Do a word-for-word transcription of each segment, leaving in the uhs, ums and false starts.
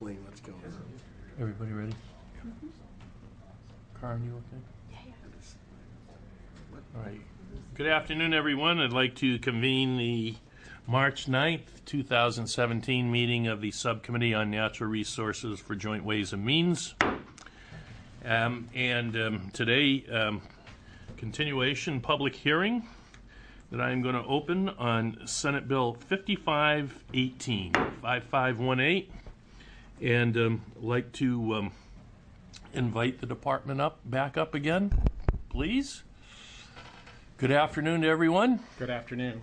Let's go. Everybody ready? Mm-hmm. Karen, you okay? Yeah, yeah. All right. Good afternoon, everyone. I'd like to convene the March ninth, two thousand seventeen meeting of the Subcommittee on Natural Resources for Joint Ways and Means. Um, and um, today, um, continuation public hearing that I am going to open on Senate Bill fifty-five eighteen, fifty-five eighteen. And um, like to um, invite the department up, back up again, please. Good afternoon to everyone. Good afternoon.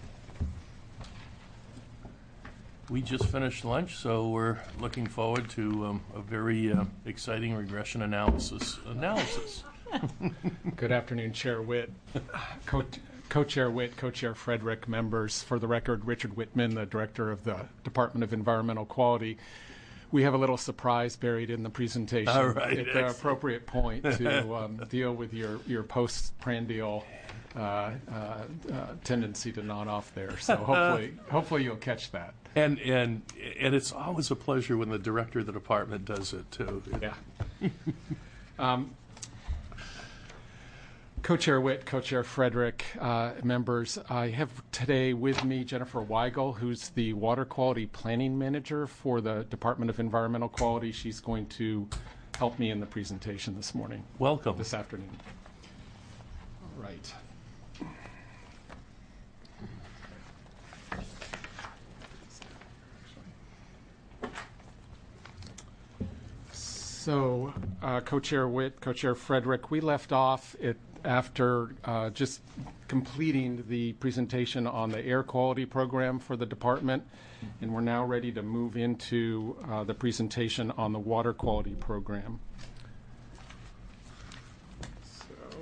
We just finished lunch, so we're looking forward to um, a very uh, exciting regression analysis. Analysis. Good afternoon, Chair Witt, Co- Co-Chair Witt, Co-Chair Frederick, members. For the record, Richard Whitman, the Director of the Department of Environmental Quality. We have a little surprise buried in the presentation All right, at excellent. the appropriate point to um, deal with your, your post-prandial uh, uh, uh, tendency to nod off there. So hopefully, hopefully you'll catch that. And and and it's always a pleasure when the director of the department does it too. Yeah. um, Co-Chair Witt, Co-Chair Frederick, uh, members, I have today with me Jennifer Weigel, who's the Water Quality Planning Manager for the Department of Environmental Quality. She's going to help me in the presentation this morning. Welcome. This afternoon. All right. So, uh, Co-Chair Witt, Co-Chair Frederick, we left off at after uh, just completing the presentation on the air quality program for the department, and we're now ready to move into uh, the presentation on the water quality program. So,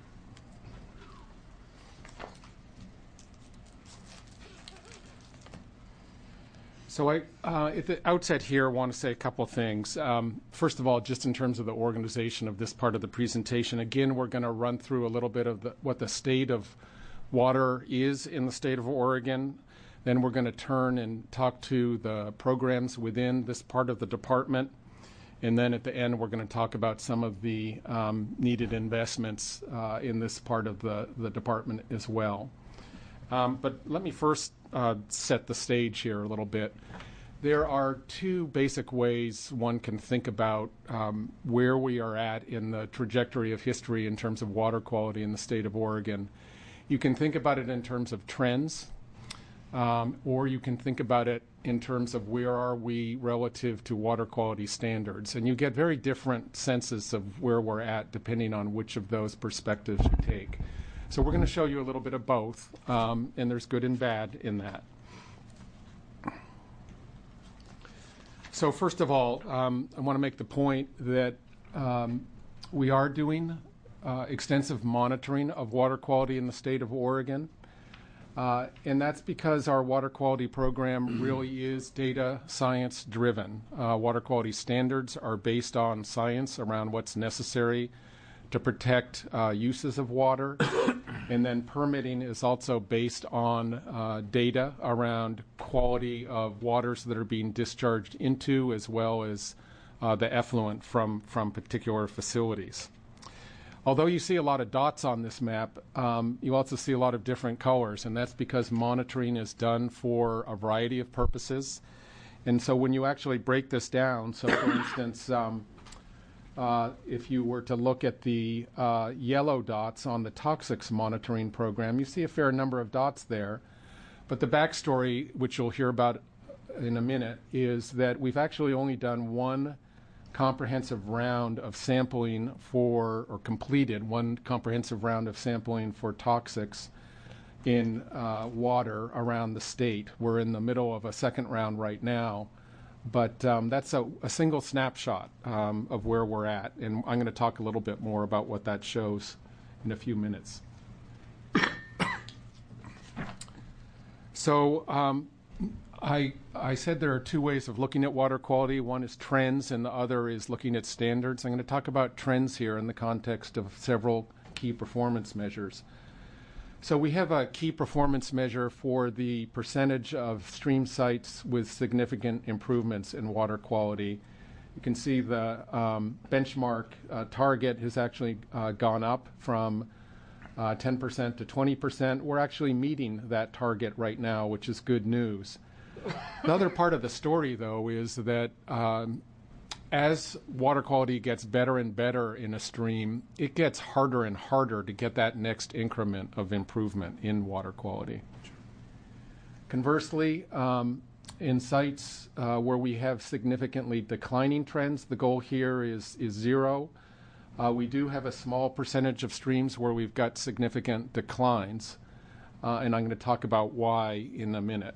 so I, uh, at the outset here, want to say a couple of things. Um, first of all, just in terms of the organization of this part of the presentation, again, we're going to run through a little bit of the, what the state of water is in the state of Oregon. Then we're going to turn and talk to the programs within this part of the department. And then at the end, we're going to talk about some of the um, needed investments uh, in this part of the, the department as well. Um, but let me first uh, set the stage here a little bit. There are two basic ways one can think about um, where we are at in the trajectory of history in terms of water quality in the state of Oregon. You can think about it in terms of trends, um, or you can think about it in terms of where are we relative to water quality standards. And you get very different senses of where we're at depending on which of those perspectives you take. So we're going to show you a little bit of both, um, and there's good and bad in that. So first of all, um, I want to make the point that um, we are doing uh, extensive monitoring of water quality in the state of Oregon, uh, and that's because our water quality program really is data science driven. Uh, water quality standards are based on science around what's necessary to protect uh, uses of water. And then permitting is also based on uh, data around quality of waters that are being discharged into, as well as uh, the effluent from, from particular facilities. Although you see a lot of dots on this map, um, you also see a lot of different colors, and that's because monitoring is done for a variety of purposes. And so when you actually break this down, so for instance, um, Uh, if you were to look at the uh, yellow dots on the toxics monitoring program, you see a fair number of dots there. But the backstory, which you'll hear about in a minute, is that we've actually only done one comprehensive round of sampling for, or completed one comprehensive round of sampling for toxics in uh, water around the state. We're in the middle of a second round right now. But um, that's a, a single snapshot um, of where we're at, and I'm going to talk a little bit more about what that shows in a few minutes. So um, I, I said there are two ways of looking at water quality. One is trends, and the other is looking at standards. I'm going to talk about trends here in the context of several key performance measures. So we have a key performance measure for the percentage of stream sites with significant improvements in water quality. You can see the um, benchmark uh, target has actually uh, gone up from uh, ten percent to twenty percent. We're actually meeting that target right now, which is good news. The other part of the story, though, is that um, as water quality gets better and better in a stream, it gets harder and harder to get that next increment of improvement in water quality. Conversely, um, in sites uh, where we have significantly declining trends, the goal here is, is zero. Uh, we do have a small percentage of streams where we've got significant declines, uh, and I'm going to talk about why in a minute.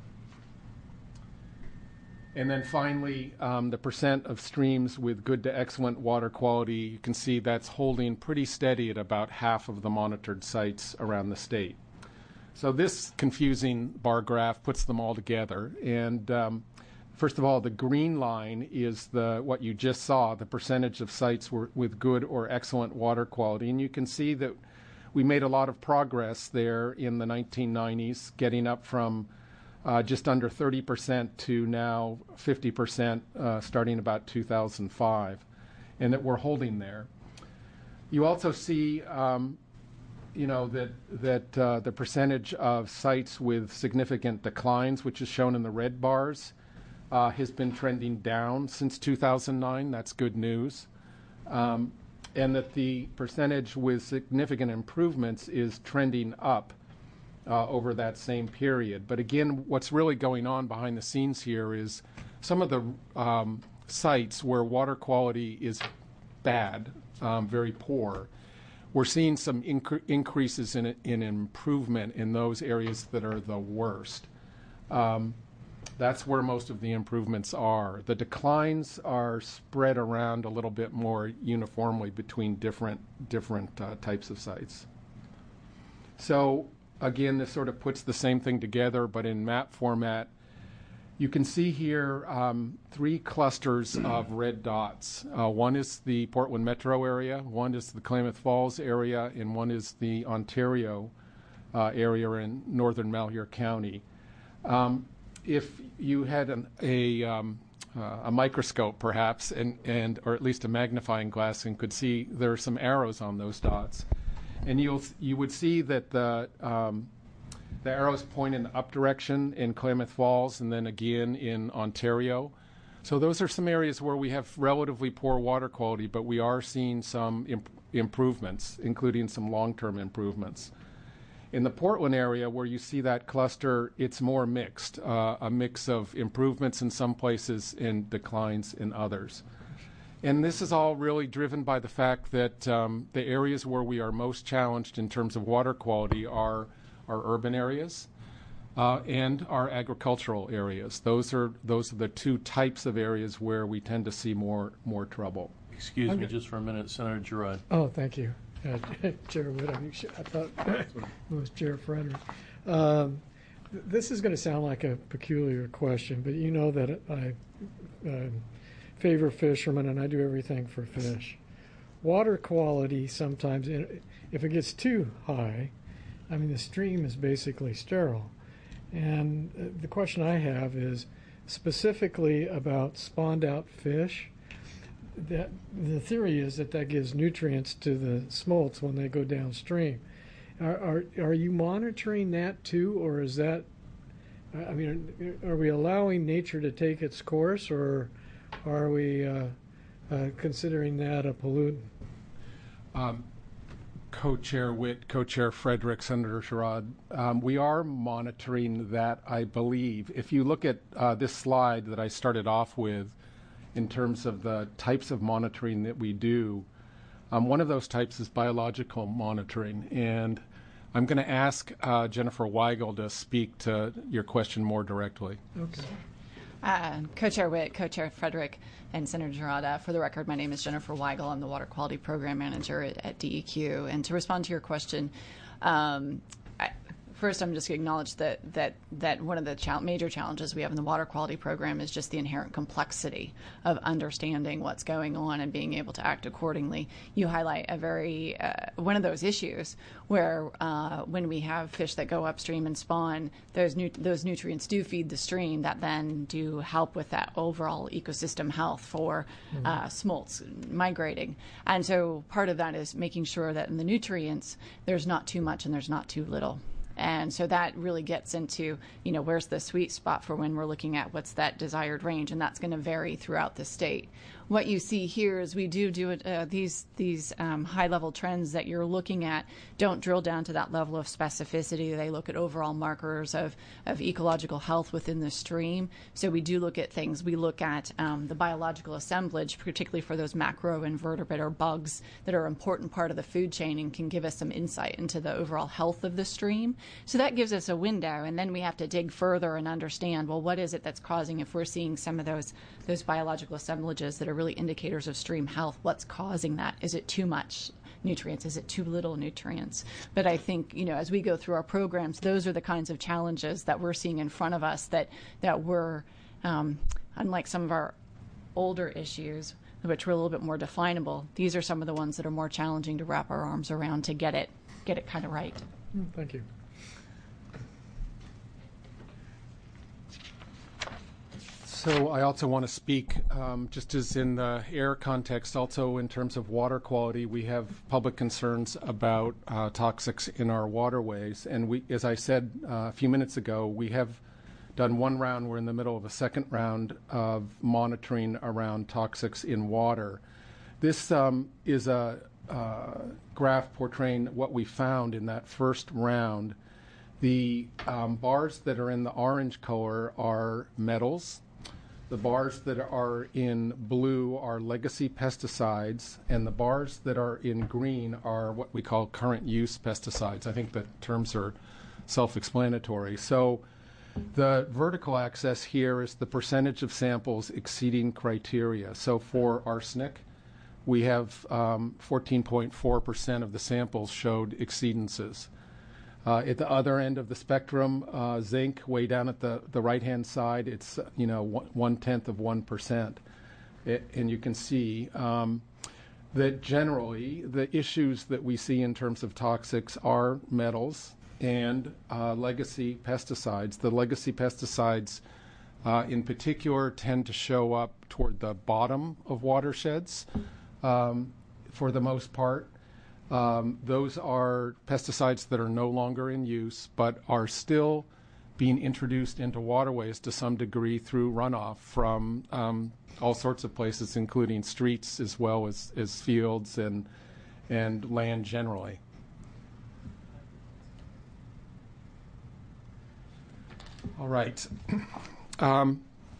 And then finally, um, the percent of streams with good to excellent water quality, you can see that's holding pretty steady at about half of the monitored sites around the state. So this confusing bar graph puts them all together. And um, first of all, the green line is the what you just saw, the percentage of sites were, with good or excellent water quality. And you can see that we made a lot of progress there in the nineteen nineties, getting up from Uh, just under thirty percent to now fifty percent uh, starting about two thousand five, and that we're holding there. You also see, um, you know, that that uh, the percentage of sites with significant declines, which is shown in the red bars, uh, has been trending down since two thousand nine. That's good news. Um, and that the percentage with significant improvements is trending up Uh, over that same period. But again, what's really going on behind the scenes here is some of the um, sites where water quality is bad, um, very poor, we're seeing some inc- increases in, in improvement in those areas that are the worst. Um, that's where most of the improvements are. The declines are spread around a little bit more uniformly between different, different uh, types of sites. So again, this sort of puts the same thing together, but in map format. You can see here um, three clusters of red dots. Uh, one is the Portland metro area, one is the Klamath Falls area, and one is the Ontario uh, area in northern Malheur County. Um, if you had an, a, um, uh, a microscope, perhaps, and, and or at least a magnifying glass, and could see there are some arrows on those dots. And you'll you would see that the um, the arrows point in the up direction in Klamath Falls, and then again in Ontario. So those are some areas where we have relatively poor water quality, but we are seeing some imp- improvements, including some long-term improvements. In the Portland area, where you see that cluster, it's more mixed, uh, a mix of improvements in some places and declines in others. And this is all really driven by the fact that um, the areas where we are most challenged in terms of water quality are our urban areas uh, and our agricultural areas. Those are those are the two types of areas where we tend to see more more trouble. Excuse I'm me go- just for a minute, Senator Girard. Oh, thank you. Uh, Chair Witt, I I thought it was Chair Frederick. Um, th- this is going to sound like a peculiar question, but you know that I uh, favor fishermen and I do everything for fish. Water quality sometimes, if it gets too high, I mean, the stream is basically sterile. And the question I have is specifically about spawned out fish. That the theory is that that gives nutrients to the smolts when they go downstream. Are, are, are you monitoring that too, or is that, I mean, are we allowing nature to take its course, or are we uh, uh, considering that a pollutant? Um, Co-Chair Witt, Co-Chair Frederick, Senator Sherrod, um, we are monitoring that, I believe. If you look at uh, this slide that I started off with in terms of the types of monitoring that we do, um, one of those types is biological monitoring. And I'm going to ask uh, Jennifer Weigel to speak to your question more directly. Okay. Uh, Co-Chair Witt, Co-Chair Frederick, and Senator Girard. For the record, my name is Jennifer Weigel. I'm the Water Quality Program Manager at, at D E Q. And to respond to your question, um, I, first, I'm just going to acknowledge that that that one of the chal- major challenges we have in the water quality program is just the inherent complexity of understanding what's going on and being able to act accordingly. You highlight a very uh, one of those issues where uh, when we have fish that go upstream and spawn, those nu- those nutrients do feed the stream that then do help with that overall ecosystem health for mm-hmm. uh, smolts migrating. And so part of that is making sure that in the nutrients there's not too much and there's not too little. And so that really gets into, you know, where's the sweet spot for when we're looking at what's that desired range, and that's going to vary throughout the state. What you see here is we do do it, uh, these these um, high-level trends that you're looking at don't drill down to that level of specificity. They look at overall markers of, of ecological health within the stream. So we do look at things. We look at um, the biological assemblage, particularly for those macroinvertebrate or bugs that are an important part of the food chain and can give us some insight into the overall health of the stream. So that gives us a window, and then we have to dig further and understand, well, what is it that's causing, if we're seeing some of those those biological assemblages that are really indicators of stream health, what's causing that? Is it too much nutrients? Is it too little nutrients? But I think, you know, as we go through our programs, those are the kinds of challenges that we're seeing in front of us that, that we're, um, unlike some of our older issues, which were a little bit more definable, these are some of the ones that are more challenging to wrap our arms around to get it, get it kind of right. Mm, thank you. So I also want to speak, um, just as in the air context, also in terms of water quality, we have public concerns about uh, toxics in our waterways. And we, as I said uh, a few minutes ago, we have done one round. We're in the middle of a second round of monitoring around toxics in water. This um, is a uh, graph portraying what we found in that first round. The um, bars that are in the orange color are metals. The bars that are in blue are legacy pesticides, and the bars that are in green are what we call current use pesticides. I think the terms are self-explanatory. So the vertical axis here is the percentage of samples exceeding criteria. So for arsenic, we have um, fourteen point four percent of the samples showed exceedances. Uh, at the other end of the spectrum, uh, zinc, way down at the, the right-hand side, it's, uh, you know, one, one-tenth of one percent. It, and you can see um, that generally the issues that we see in terms of toxics are metals and uh, legacy pesticides. The legacy pesticides uh, in particular tend to show up toward the bottom of watersheds um, for the most part. Um, those are pesticides that are no longer in use, but are still being introduced into waterways to some degree through runoff from um, all sorts of places, including streets as well as, as fields and, and land generally. All right. Um,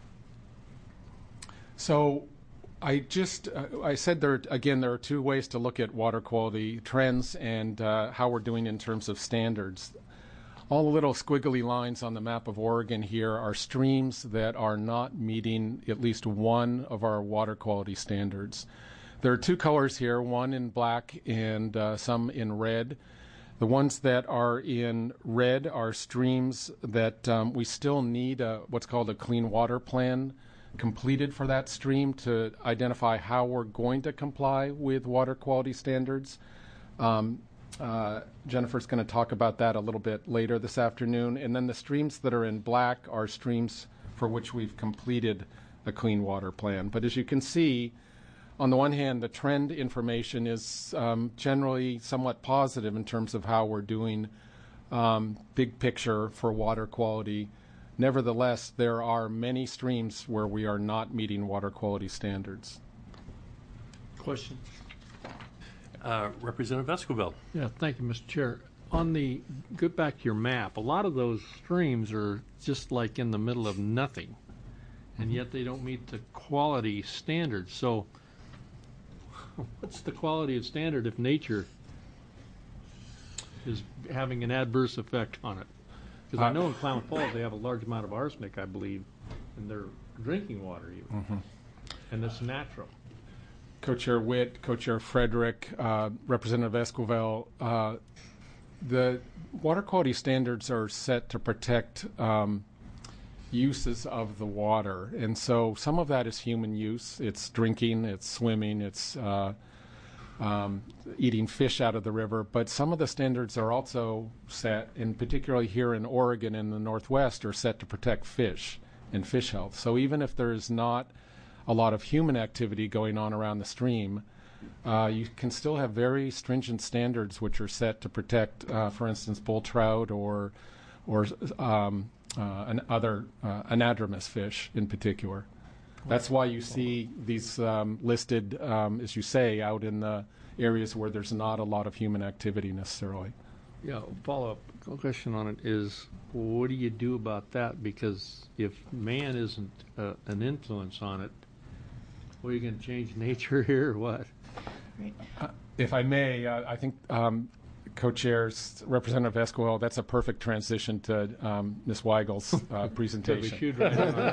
so I just, uh, I said there, again, there are two ways to look at water quality trends and uh, how we're doing in terms of standards. All the little squiggly lines on the map of Oregon here are streams that are not meeting at least one of our water quality standards. There are two colors here, one in black and uh, some in red. The ones that are in red are streams that um, we still need a, what's called a clean water plan completed for that stream to identify how we're going to comply with water quality standards. Um, uh, Jennifer's going to talk about that a little bit later this afternoon. And then the streams that are in black are streams for which we've completed a clean water plan. But as you can see, on the one hand, the trend information is um, generally somewhat positive in terms of how we're doing um, big picture for water quality. Nevertheless, there are many streams where we are not meeting water quality standards. Question. Uh, Representative Esquivel. Yeah, thank you, Mister Chair. On the, go back to your map, a lot of those streams are just like in the middle of nothing, and yet they don't meet the quality standards. So what's the quality of standard if nature is having an adverse effect on it? Because I know in Klamath Falls they have a large amount of arsenic, I believe, in their drinking water even. Mm-hmm. And it's natural. Co-Chair Witt, Co-Chair Frederick, uh, Representative Esquivel, uh, the water quality standards are set to protect um, uses of the water, and so some of that is human use. It's drinking, it's swimming, it's uh, um, eating fish out of the river, but some of the standards are also set, and particularly here in Oregon and the Northwest, are set to protect fish and fish health. So even if there's not a lot of human activity going on around the stream, uh, you can still have very stringent standards which are set to protect, uh, for instance, bull trout or or um, uh, an other uh, anadromous fish in particular. That's why you see these um, listed, um, as you say, out in the areas where there's not a lot of human activity necessarily. Yeah, follow-up question on it is, what do you do about that? Because if man isn't uh, an influence on it, well, are you going to change nature here or what? Right. Uh, if I may, uh, I think um, Co-Chairs Representative Esquivel, that's a perfect transition to um, Miz Weigel's uh, presentation. We should right on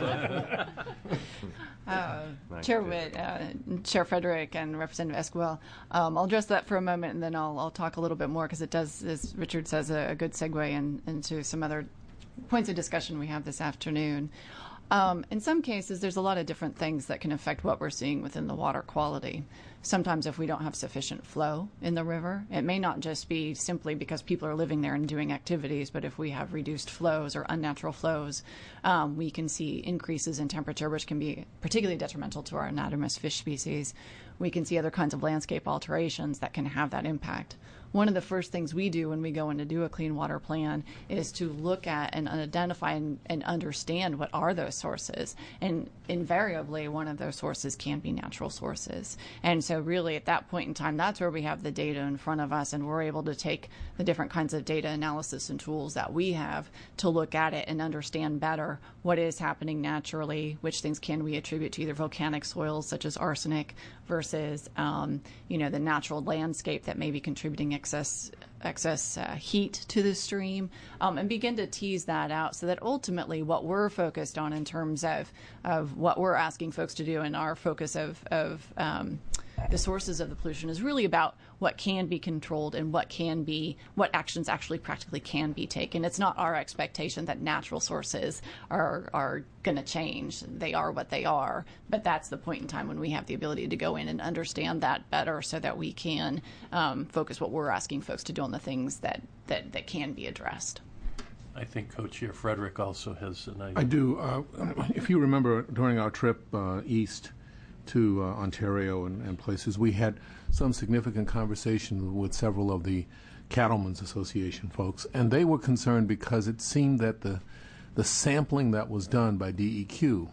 that one. Uh, Chair Witt, uh, Chair Frederick, and Representative Esquivel. Um, I'll address that for a moment, and then I'll, I'll talk a little bit more because it does, as Richard says, a, a good segue in, into some other points of discussion we have this afternoon. Um, in some cases, there's a lot of different things that can affect what we're seeing within the water quality. Sometimes if we don't have sufficient flow in the river, it may not just be simply because people are living there and doing activities, but if we have reduced flows or unnatural flows, um, we can see increases in temperature, which can be particularly detrimental to our anadromous fish species. We can see other kinds of landscape alterations that can have that impact. One of the first things we do when we go in to do a clean water plan is to look at and identify and, and understand what are those sources. And invariably, one of those sources can be natural sources. And so really at that point in time, that's where we have the data in front of us, and we're able to take the different kinds of data analysis and tools that we have to look at it and understand better what is happening naturally, which things can we attribute to either volcanic soils such as arsenic versus, um, you know, the natural landscape that may be contributing excess excess uh, heat to the stream, um, and begin to tease that out so that ultimately what we're focused on in terms of, of what we're asking folks to do and our focus of, of um, the sources of the pollution is really about what can be controlled and what can be, what actions actually practically can be taken. It's not our expectation that natural sources are, are going to change. They are what they are, but that's the point in time when we have the ability to go in and understand that better so that we can um, focus what we're asking folks to do on the things that, that, that can be addressed. I think Co-Chair Frederick also has an idea. I do. Uh, if you remember, during our trip uh, east to uh, Ontario and, and places, we had some significant conversation with several of the Cattlemen's Association folks, and they were concerned because it seemed that the the sampling that was done by D E Q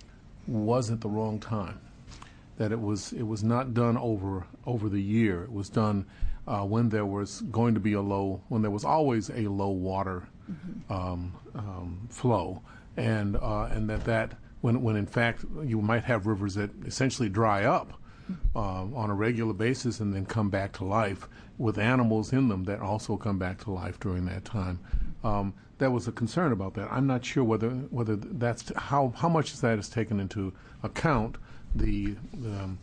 wasn't the wrong time. That it was it was not done over over the year. It was done uh, when there was going to be a low, when there was always a low water mm-hmm. um, um, flow, and uh, and that that. When, when in fact you might have rivers that essentially dry up uh, on a regular basis and then come back to life with animals in them that also come back to life during that time. Um, there was a concern about that. I'm not sure whether whether that's how how much of that is taken into account the um,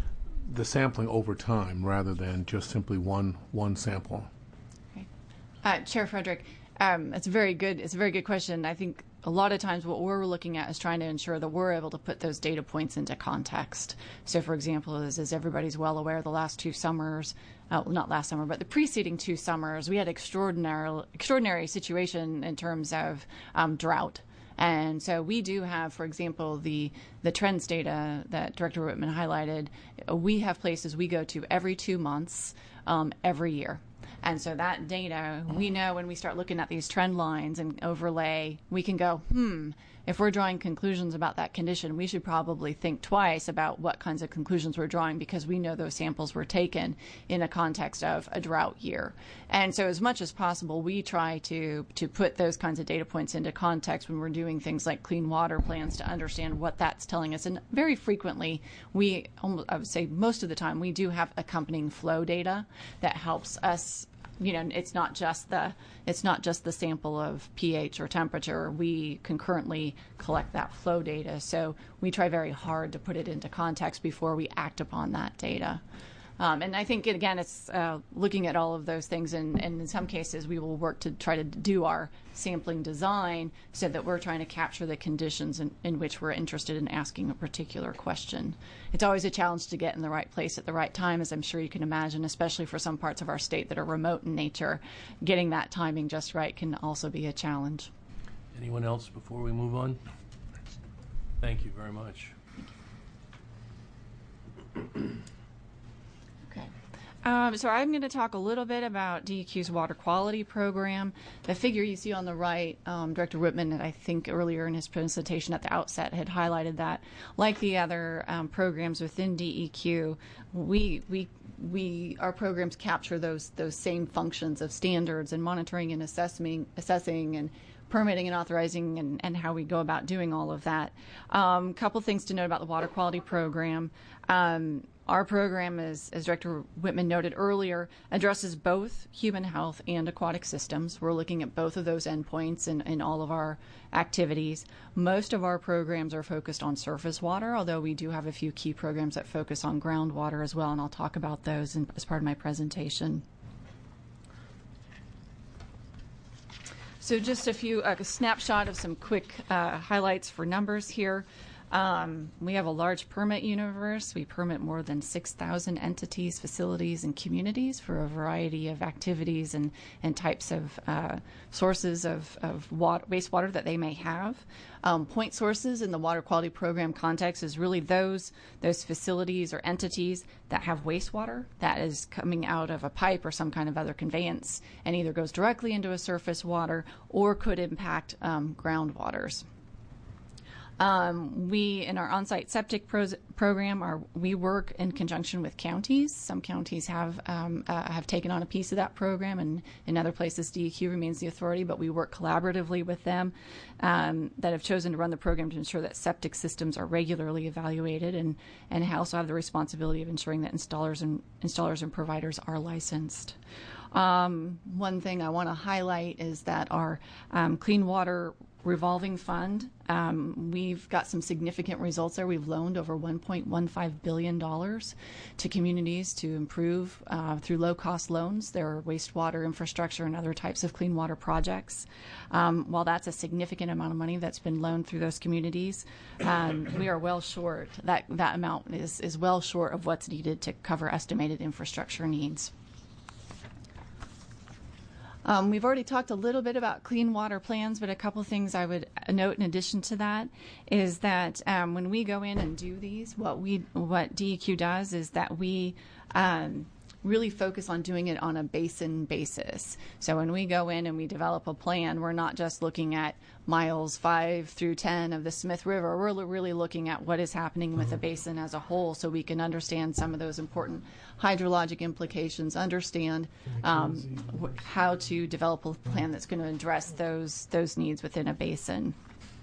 the sampling over time rather than just simply one one sample. Okay. Uh, Chair Frederick, um, it's a very good it's a very good question. I think a lot of times what we're looking at is trying to ensure that we're able to put those data points into context. So, for example, as, as everybody's well aware, the last two summers, uh, well, not last summer, but the preceding two summers, we had extraordinary, extraordinary situation in terms of um, drought. And so we do have, for example, the the trends data that Director Whitman highlighted. We have places we go to every two months, um, every year. And so that data, we know when we start looking at these trend lines and overlay, we can go, hmm, if we're drawing conclusions about that condition, we should probably think twice about what kinds of conclusions we're drawing because we know those samples were taken in a context of a drought year. And so as much as possible, we try to, to put those kinds of data points into context when we're doing things like clean water plans to understand what that's telling us. And very frequently, we, almost, I would say most of the time, we do have accompanying flow data that helps us. You know, it's not just the it's not just the sample of pH or temperature. We concurrently collect that flow data. So we try very hard to put it into context before we act upon that data. Um, and I think, again, it's uh, looking at all of those things, and, and in some cases we will work to try to do our sampling design so that we're trying to capture the conditions in, in which we're interested in asking a particular question. It's always a challenge to get in the right place at the right time, as I'm sure you can imagine, especially for some parts of our state that are remote in nature. Getting that timing just right can also be a challenge. Anyone else before we move on? Thank you very much. Okay. Um, so I'm going to talk a little bit about D E Q's water quality program. The figure you see on the right, um, Director Whitman, I think earlier in his presentation at the outset, had highlighted that, like the other um, programs within D E Q, we we we our programs capture those those same functions of standards and monitoring and assessing assessing and permitting and authorizing, and, and how we go about doing all of that. A um, couple things to note about the water quality program. Um, our program, is, as Director Whitman noted earlier, addresses both human health and aquatic systems. We're looking at both of those endpoints in, in all of our activities. Most of our programs are focused on surface water, although we do have a few key programs that focus on groundwater as well, and I'll talk about those in, as part of my presentation. So just a few, uh, a snapshot of some quick uh, highlights for numbers here. Um, we have a large permit universe. We permit more than six thousand entities, facilities, and communities for a variety of activities and, and types of uh, sources of, of water, wastewater that they may have. Um, point sources in the water quality program context is really those, those facilities or entities that have wastewater that is coming out of a pipe or some kind of other conveyance and either goes directly into a surface water or could impact um, groundwaters. Um, we, in our on-site septic pros- program, are, we work in conjunction with counties. Some counties have um, uh, have taken on a piece of that program, and in other places, D E Q remains the authority, but we work collaboratively with them um, that have chosen to run the program to ensure that septic systems are regularly evaluated, and, and also have the responsibility of ensuring that installers and installers and providers are licensed. Um, one thing I want to highlight is that our um, clean water revolving fund, um, we've got some significant results there. We've loaned over one point one five billion dollars to communities to improve uh, through low-cost loans their wastewater infrastructure and other types of clean water projects. Um, while that's a significant amount of money that's been loaned through those communities, um, we are well short. That that amount is is well short of what's needed to cover estimated infrastructure needs. Um, we've already talked a little bit about clean water plans, but a couple things I would note in addition to that is that um, when we go in and do these, what we what D E Q does is that we um, really focus on doing it on a basin basis. So when we go in and we develop a plan, we're not just looking at miles five through ten of the Smith River. We're lo- really looking at what is happening with the basin as a whole, so we can understand some of those important hydrologic implications, understand um, wh- how to develop a plan that's going to address those those needs within a basin.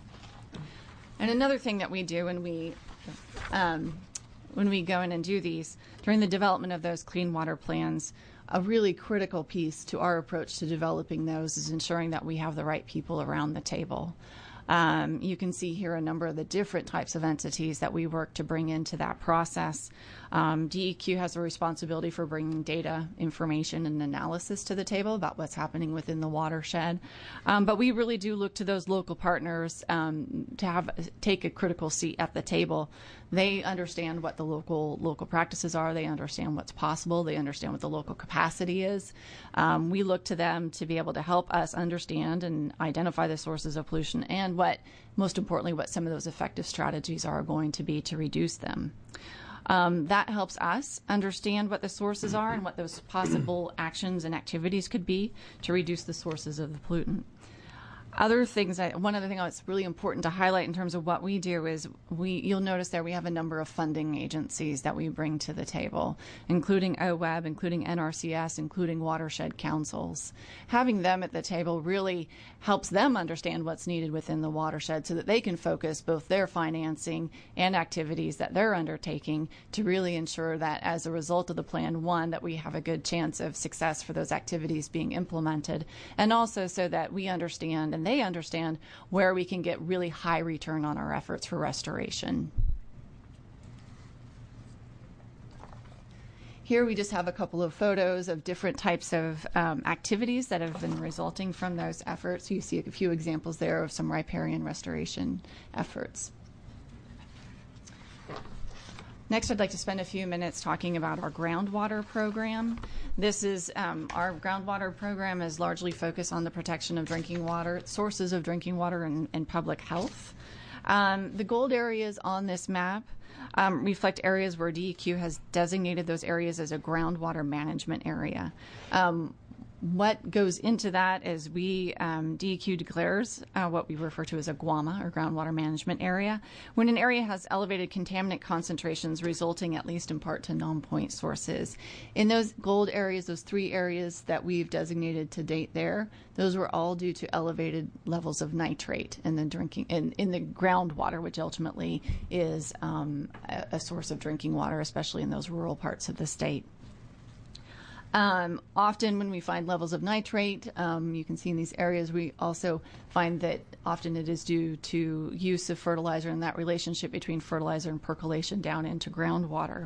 And another thing that we do when we um, when we go in and do these, during the development of those clean water plans, a really critical piece to our approach to developing those is ensuring that we have the right people around the table. Um, you can see here a number of the different types of entities that we work to bring into that process. Um, D E Q has a responsibility for bringing data, information, and analysis to the table about what's happening within the watershed. Um, but we really do look to those local partners um, to have take a critical seat at the table. They understand what the local local practices are. They understand what's possible. They understand what the local capacity is. Um, we look to them to be able to help us understand and identify the sources of pollution and what, most importantly, what some of those effective strategies are going to be to reduce them. Um, that helps us understand what the sources are and what those possible actions and activities could be to reduce the sources of the pollutant. Other things, I, one other thing that's really important to highlight in terms of what we do is we, you'll notice there we have a number of funding agencies that we bring to the table, including O W E B, including N R C S, including watershed councils. Having them at the table really helps them understand what's needed within the watershed so that they can focus both their financing and activities that they're undertaking to really ensure that as a result of the plan, one, that we have a good chance of success for those activities being implemented, and also so that we understand and they understand where we can get really high return on our efforts for restoration. Here we just have a couple of photos of different types of um, activities that have been resulting from those efforts. You see a few examples there of some riparian restoration efforts. Next, I'd like to spend a few minutes talking about our groundwater program. This is um, our groundwater program is largely focused on the protection of drinking water, sources of drinking water, and, and public health. Um, the gold areas on this map um, reflect areas where D E Q has designated those areas as a groundwater management area. Um, What goes into that is we, um, D E Q declares uh, what we refer to as a GWAMA, or groundwater management area, when an area has elevated contaminant concentrations resulting at least in part to non-point sources. In those gold areas, those three areas that we've designated to date there, those were all due to elevated levels of nitrate in the drinking, in, in the groundwater, which ultimately is um, a, a source of drinking water, especially in those rural parts of the state. Um, often when we find levels of nitrate, um, you can see in these areas, we also find that often it is due to use of fertilizer and that relationship between fertilizer and percolation down into groundwater.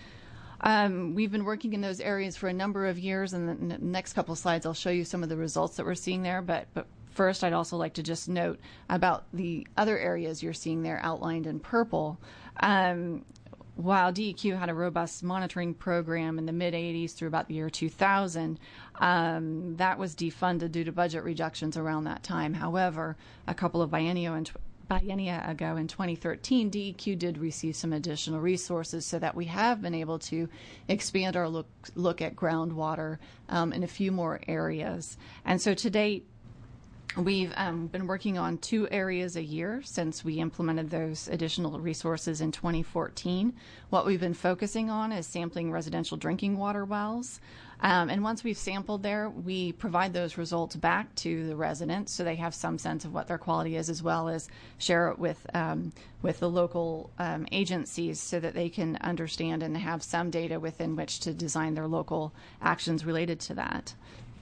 Um, we've been working in those areas for a number of years, and in the next couple of slides I'll show you some of the results that we're seeing there. But, but first, I'd also like to just note about the other areas you're seeing there outlined in purple. Um, While D E Q had a robust monitoring program in the mid eighties through about the year two thousand, um, that was defunded due to budget reductions around that time. However, a couple of biennial and biennia ago in twenty thirteen, D E Q did receive some additional resources so that we have been able to expand our look, look at groundwater um, in a few more areas. And so to date, we've um, been working on two areas a year since we implemented those additional resources in twenty fourteen. What we've been focusing on is sampling residential drinking water wells. Um, and once we've sampled there, we provide those results back to the residents so they have some sense of what their quality is, as well as share it with, um, with the local um, agencies so that they can understand and have some data within which to design their local actions related to that.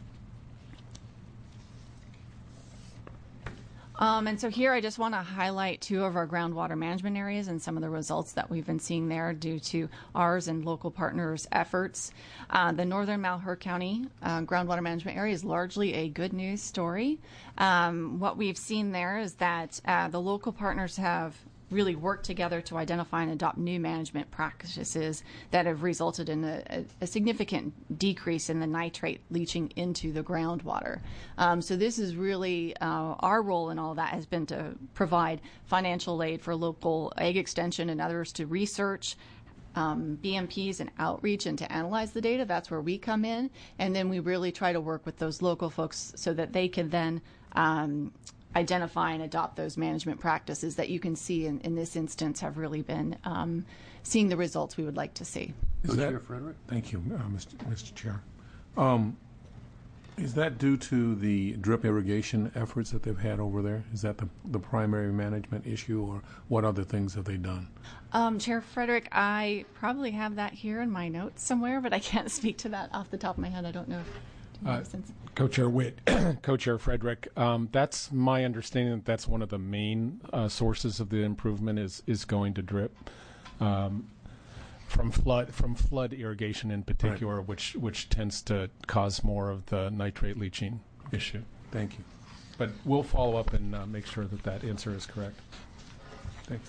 Um, and so here I just want to highlight two of our groundwater management areas and some of the results that we've been seeing there due to ours and local partners' efforts. Uh, the northern Malheur County uh, groundwater management area is largely a good news story. Um, what we've seen there is that uh, the local partners have really work together to identify and adopt new management practices that have resulted in a, a, a significant decrease in the nitrate leaching into the groundwater. Um, so this is really uh, our role in all that has been to provide financial aid for local Ag Extension and others to research Um, B M Ps and outreach and to analyze the data. That's where we come in, and then we really try to work with those local folks so that they can then um, identify and adopt those management practices that you can see in, in this instance have really been um, seeing the results we would like to see. Is that, Frederick? Thank you, uh, Mister Mister Chair. Um, is that due to the drip irrigation efforts that they've had over there? Is that the, the primary management issue, or what other things have they done? Um, Chair Frederick, I probably have that here in my notes somewhere, but I can't speak to that off the top of my head. I don't know. If, Uh, Co-Chair Witt, Co-Chair Frederick, um, that's my understanding that that's one of the main uh, sources of the improvement is is going to drip um, from flood from flood irrigation in particular, right. which which tends to cause more of the nitrate leaching issue. Thank you. But we'll follow up and uh, make sure that that answer is correct. Thanks.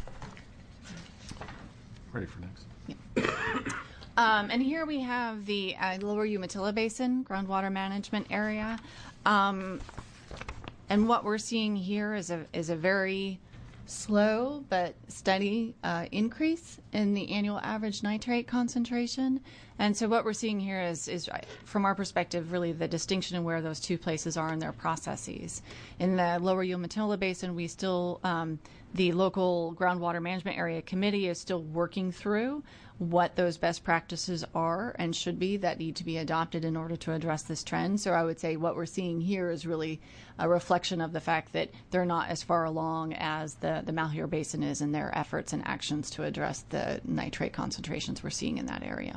Ready for next. Yeah. Um, and here we have the uh, Lower Umatilla Basin groundwater management area. Um, and what we're seeing here is a, is a very slow but steady uh, increase in the annual average nitrate concentration. And so what we're seeing here is, is, from our perspective, really the distinction in where those two places are in their processes. In the Lower Umatilla Basin, we still, um, the local groundwater management area committee is still working through what those best practices are and should be that need to be adopted in order to address this trend. So I would say what we're seeing here is really a reflection of the fact that they're not as far along as the, the Malheur Basin is in their efforts and actions to address the nitrate concentrations we're seeing in that area.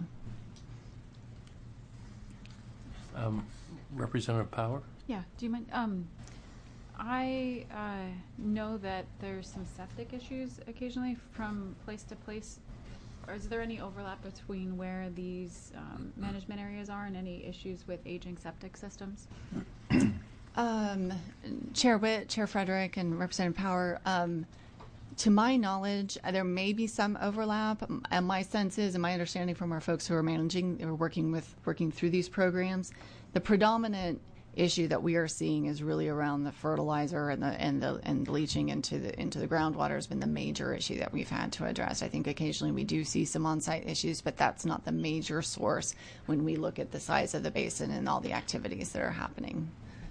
Um, Representative Power? Yeah, do you mind? Um, I uh, know that there's some septic issues occasionally from place to place or is there any overlap between where these um, management areas are and any issues with aging septic systems? Um, Chair Witt, Chair Frederick, and Representative Power, um, to my knowledge, uh, there may be some overlap. Um, And my sense is, and my understanding from our folks who are managing or working with working through these programs, the predominant issue that we are seeing is really around the fertilizer and the and the and leaching into the into the groundwater has been the major issue that we've had to address. I think occasionally we do see some on-site issues, but that's not the major source when we look at the size of the basin and all the activities that are happening.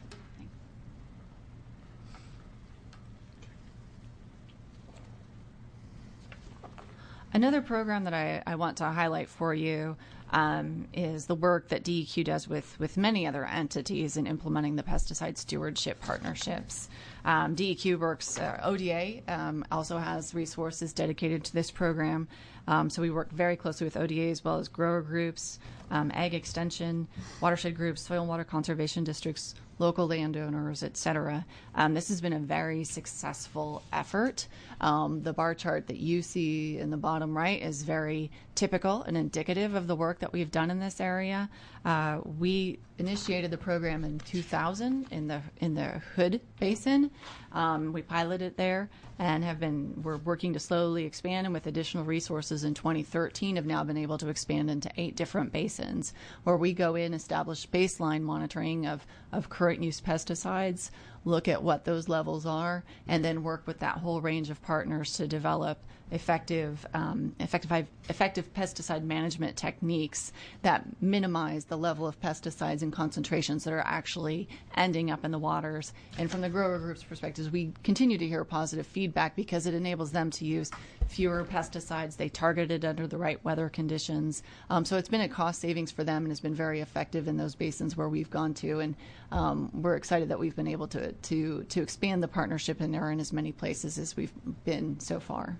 Another program that I, I want to highlight for you um, is the work that D E Q does with, with many other entities in implementing the pesticide stewardship partnerships. Um, D E Q works, uh, O D A um, also has resources dedicated to this program. Um, so we work very closely with O D A as well as grower groups, um, ag extension, watershed groups, soil and water conservation districts, local landowners, et cetera. Um, this has been a very successful effort. Um, the bar chart that you see in the bottom right is very typical and indicative of the work that we've done in this area. Uh, we initiated the program in two thousand in the in the Hood Basin. Um, we piloted it there and have been we're working to slowly expand, and with additional resources in twenty thirteen have now been able to expand into eight different basins where we go in, establish baseline monitoring of of current use pesticides, look at what those levels are, and then work with that whole range of partners to develop effective um, effective effective pesticide management techniques that minimize the level of pesticides and concentrations that are actually ending up in the waters. And from the grower group's perspectives, we continue to hear positive feedback because it enables them to use fewer pesticides. They target it under the right weather conditions. Um, so it's been a cost savings for them and has been very effective in those basins where we've gone to. And um, we're excited that we've been able to, to, to expand the partnership and they're in as many places as we've been so far.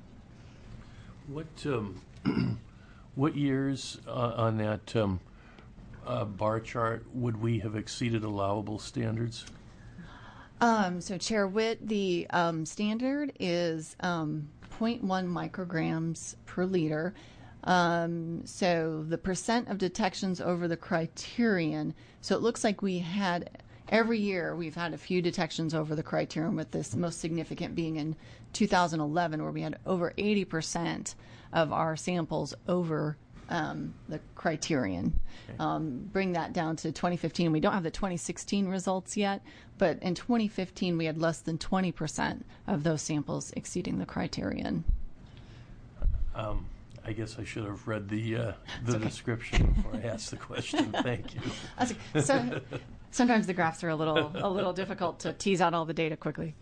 What um, what years uh, on that um, uh, bar chart would we have exceeded allowable standards? Um, so, Chair Witt, the um, standard is um, zero point one micrograms per liter. Um, so the percent of detections over the criterion. So it looks like we had every year we've had a few detections over the criterion, with this most significant being in two thousand eleven, where we had over eighty percent of our samples over um, the criterion. Okay. Um, bring that down to twenty fifteen. We don't have the twenty sixteen results yet, but in twenty fifteen we had less than twenty percent of those samples exceeding the criterion. Um, I guess I should have read the uh, the okay. description before I asked the question. Thank you. That's okay. So, sometimes the graphs are a little a little difficult to tease out all the data quickly.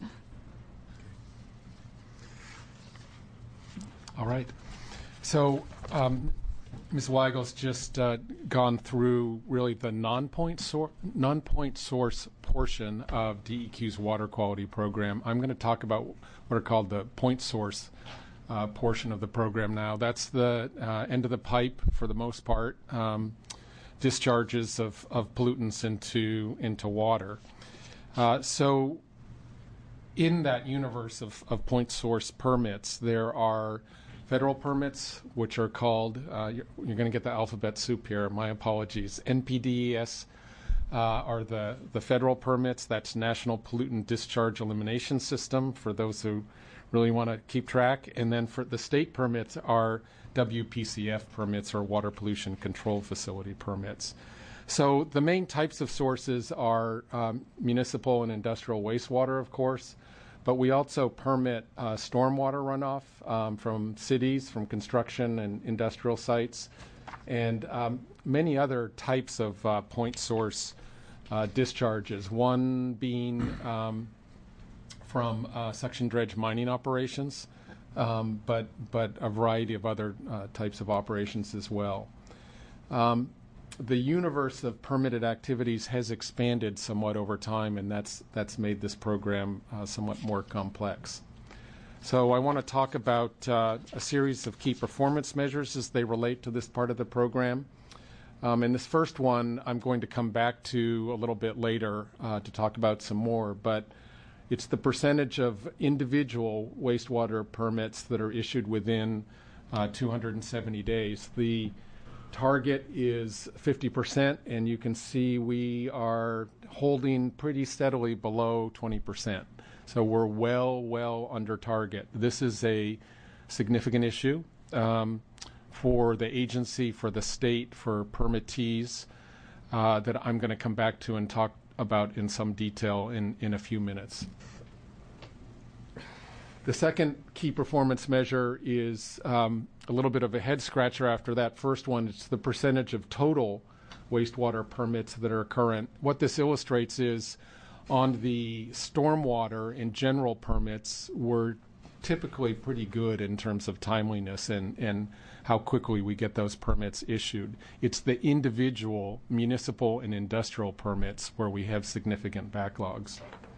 All right. So um, Miz Weigel's just uh, gone through really the non-point sor- non-point source portion of D E Q's water quality program. I'm going to talk about what are called the point source uh, portion of the program now. That's the uh, end of the pipe for the most part. Um, discharges of, of pollutants into into water. Uh, so in that universe of, of point source permits, there are federal permits, which are called, uh, you're, you're going to get the alphabet soup here, my apologies, N P D E S uh, are the, the federal permits. That's National Pollutant Discharge Elimination System, for those who really want to keep track. And then for the state permits are W P C F permits, or Water Pollution Control Facility permits. So the main types of sources are um, municipal and industrial wastewater, of course, but we also permit uh, stormwater runoff um, from cities, from construction and industrial sites, and um, many other types of uh, point source uh, discharges, one being um, from uh, suction dredge mining operations, um, but, but a variety of other uh, types of operations as well. Um, The universe of permitted activities has expanded somewhat over time, and that's that's made this program uh, somewhat more complex. So I want to talk about uh, a series of key performance measures as they relate to this part of the program. Um, and this first one I'm going to come back to a little bit later uh, to talk about some more, but it's the percentage of individual wastewater permits that are issued within uh, two hundred seventy days. The target is fifty percent, and you can see we are holding pretty steadily below twenty percent. So we're well, well under target. This is a significant issue um, for the agency, for the state, for permittees uh, that I'm going to come back to and talk about in some detail in, in a few minutes. The second key performance measure is um, a little bit of a head scratcher after that first one. It's the percentage of total wastewater permits that are current. What this illustrates is on the stormwater and general permits, we're typically pretty good in terms of timeliness and, and how quickly we get those permits issued. It's the individual municipal and industrial permits where we have significant backlogs.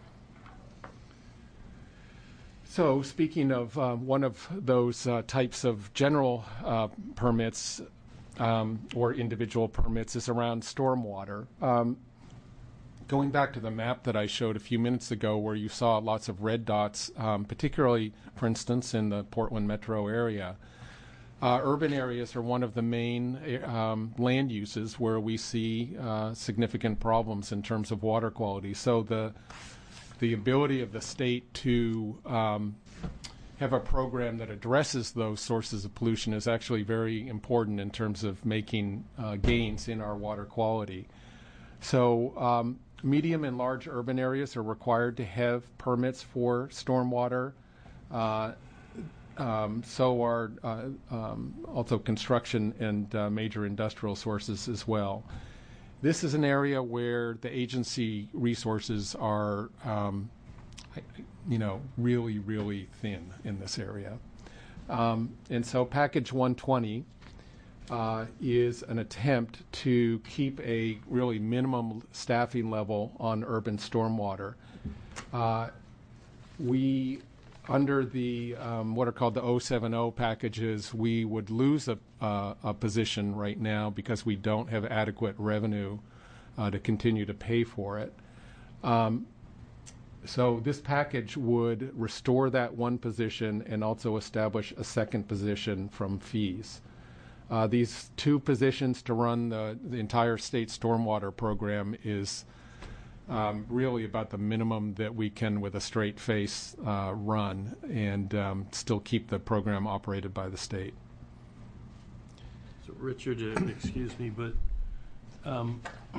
So speaking of uh, one of those uh, types of general uh, permits um, or individual permits is around stormwater. Um, going back to the map that I showed a few minutes ago where you saw lots of red dots, um, particularly, for instance, in the Portland metro area, uh, urban areas are one of the main um, land uses where we see uh, significant problems in terms of water quality. So the the ability of the state to um, have a program that addresses those sources of pollution is actually very important in terms of making uh, gains in our water quality. So um, medium and large urban areas are required to have permits for stormwater. Uh, um, so are uh, um, also construction and uh, major industrial sources as well. This is an area where the agency resources are, um, you know, really, really thin in this area. Um, and so Package one twenty uh, is an attempt to keep a really minimum staffing level on urban stormwater. Uh, we, under the um, what are called the oh seven oh packages, we would lose a, uh, a position right now because we don't have adequate revenue uh, to continue to pay for it. Um, so this package would restore that one position and also establish a second position from fees. Uh, these two positions to run the, the entire state stormwater program is Um, really about the minimum that we can, with a straight face, uh, run and um, still keep the program operated by the state. So, Richard, uh, excuse me, but um,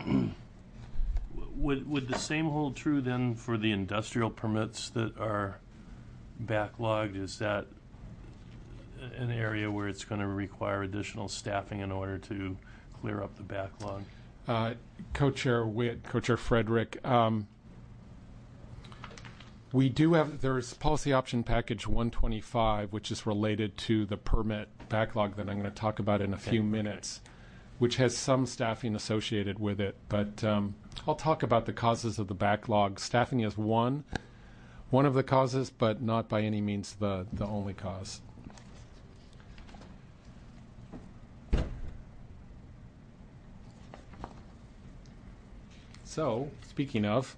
would would the same hold true then for the industrial permits that are backlogged? Is that an area where it's going to require additional staffing in order to clear up the backlog? Uh, Co-Chair Witt, Co-Chair Frederick, um, we do have, there's policy option package one twenty-five, which is related to the permit backlog that I'm going to talk about in a few Okay. minutes, which has some staffing associated with it. But um, I'll talk about the causes of the backlog. Staffing is one, one of the causes, but not by any means the, the only cause. So, speaking of,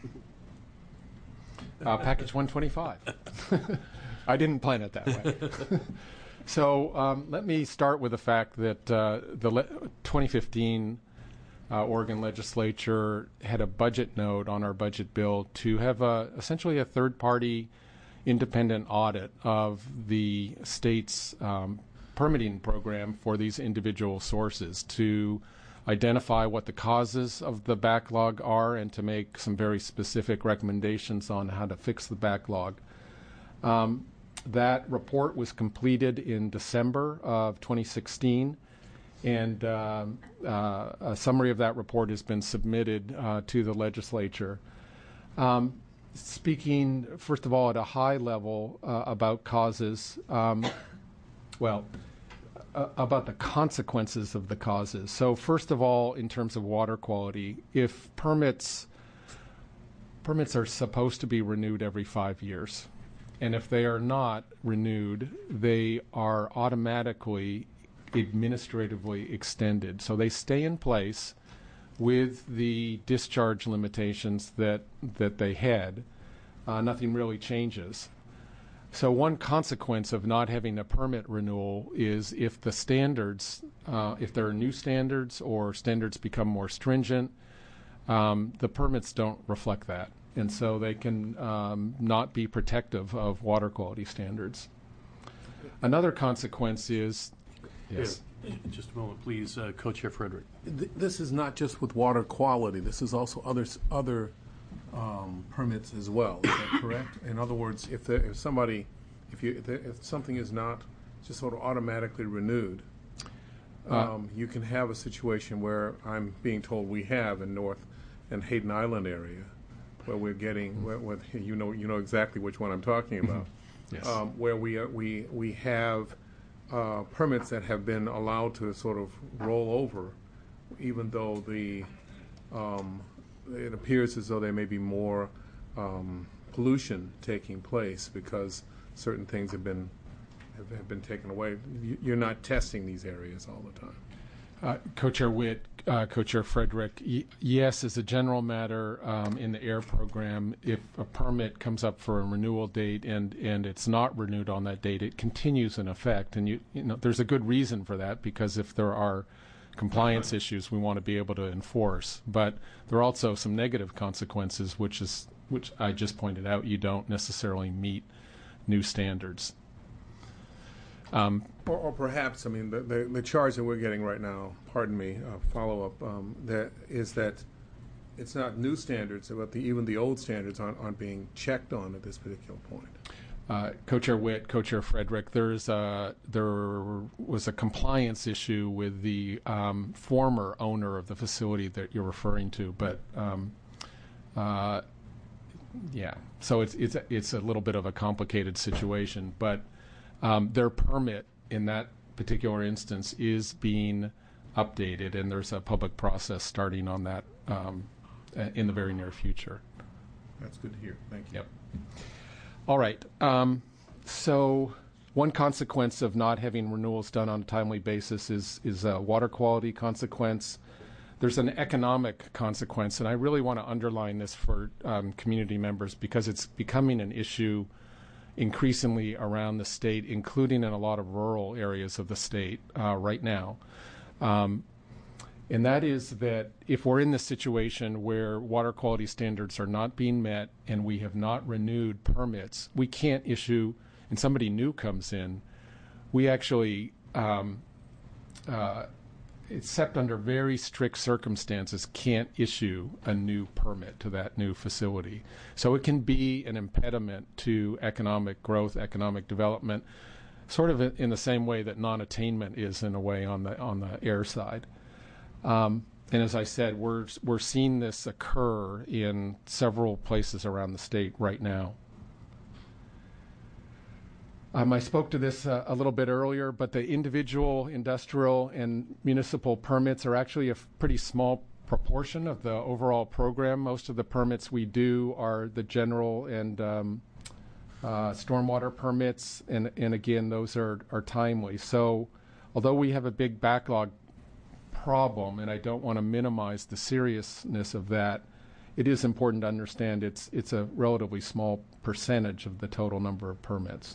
uh, package one twenty-five. I didn't plan it that way. So um, let me start with the fact that uh, the le- twenty fifteen uh, Oregon legislature had a budget note on our budget bill to have a, essentially a third-party independent audit of the state's um, permitting program for these individual sources to identify what the causes of the backlog are and to make some very specific recommendations on how to fix the backlog. Um, that report was completed in December of twenty sixteen, and um, uh, a summary of that report has been submitted uh, to the legislature. Um, speaking, first of all, at a high level uh, about causes, um, well, Uh, about the consequences of the causes. So first of all, in terms of water quality, if permits permits are supposed to be renewed every five years, and if they are not renewed, they are automatically administratively extended. So they stay in place with the discharge limitations that that they had. Uh, nothing really changes. So one consequence of not having a permit renewal is if the standards, uh, if there are new standards or standards become more stringent, um, the permits don't reflect that. And so they can um, not be protective of water quality standards. Another consequence is, yes. Here, just a moment, please, uh, Co-Chair Frederick. Th- This is not just with water quality, this is also other, s- other um, permits as well, is that correct? In other words, if there, if somebody, if you, if, there, if something is not just sort of automatically renewed, um, you can have a situation where I'm being told we have in North and Hayden Island area, where we're getting, where, where, you know, you know exactly which one I'm talking about. Yes. Um, where we, are, we, we have uh, permits that have been allowed to sort of roll over, even though the um, it appears as though there may be more um, pollution taking place because certain things have been have, have been taken away. You, you're not testing these areas all the time. Uh, Co-Chair Witt, uh, Co-Chair Frederick, y- yes, as a general matter, um, in the AIR program, if a permit comes up for a renewal date and, and it's not renewed on that date, it continues in effect. And you, you know, there's a good reason for that, because if there are compliance issues, we want to be able to enforce. But there are also some negative consequences, which is which I just pointed out. You don't necessarily meet new standards. Um, Or, or perhaps, I mean, the, the, the charge that we're getting right now, pardon me, uh, follow-up, um, that is that it's not new standards, but the, even the old standards aren't, aren't being checked on at this particular point. Uh, Co-Chair Witt, Co-Chair Frederick, there's a, there was a compliance issue with the um, former owner of the facility that you're referring to, but um, uh, yeah, so it's it's it's a little bit of a complicated situation, but um, their permit in that particular instance is being updated, and there's a public process starting on that um, in the very near future. That's good to hear. Thank you. Yep. All right. Um, so one consequence of not having renewals done on a timely basis is is a water quality consequence. There's an economic consequence, and I really want to underline this for um, community members because it's becoming an issue increasingly around the state, including in a lot of rural areas of the state uh, right now. Um, and that is that if we're in this situation where water quality standards are not being met and we have not renewed permits, we can't issue, and somebody new comes in, we actually, um, uh, except under very strict circumstances, can't issue a new permit to that new facility. So it can be an impediment to economic growth, economic development, sort of in the same way that non-attainment is in a way on the on the air side. Um, and as I said, we're we're seeing this occur in several places around the state right now. Um, I spoke to this uh, a little bit earlier, but the individual, industrial, and municipal permits are actually a f- pretty small proportion of the overall program. Most of the permits we do are the general and um, uh, stormwater permits, and, and again, those are, are timely. So although we have a big backlog problem, and I don't want to minimize the seriousness of that, it is important to understand it's, it's a relatively small percentage of the total number of permits.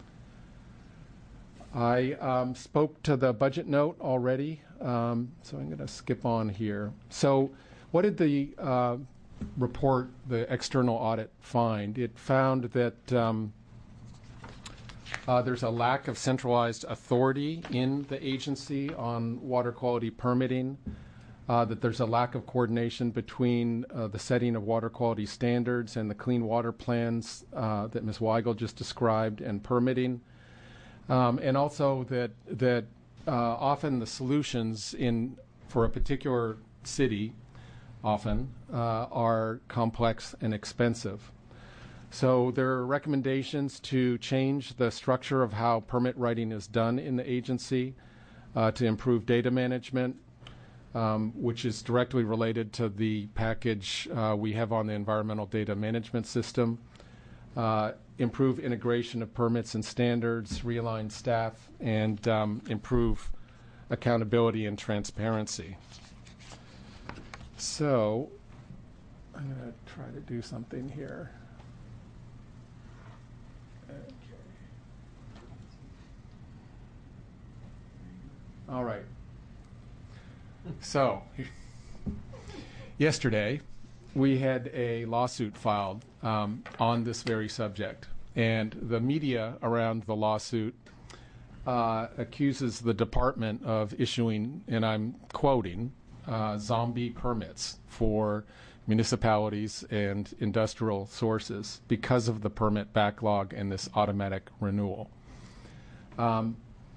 I um, spoke to the budget note already, um, so I'm going to skip on here. So what did the uh, report, the external audit, find? It found that um, uh, there's a lack of centralized authority in the agency on water quality permitting, uh, that there's a lack of coordination between uh, the setting of water quality standards and the clean water plans uh, that Miz Weigel just described, and permitting. Um, and also that that uh, often the solutions in for a particular city often uh, are complex and expensive. So there are recommendations to change the structure of how permit writing is done in the agency uh, to improve data management, um, which is directly related to the package uh, we have on the environmental data management system. Uh, improve integration of permits and standards, realign staff, and um, improve accountability and transparency. So I'm going to try to do something here. Okay. All right. So, yesterday, we had a lawsuit filed um, on this very subject. And the media around the lawsuit uh, accuses the department of issuing, and I'm quoting, uh, zombie permits for municipalities and industrial sources because of the permit backlog and this automatic renewal. Um,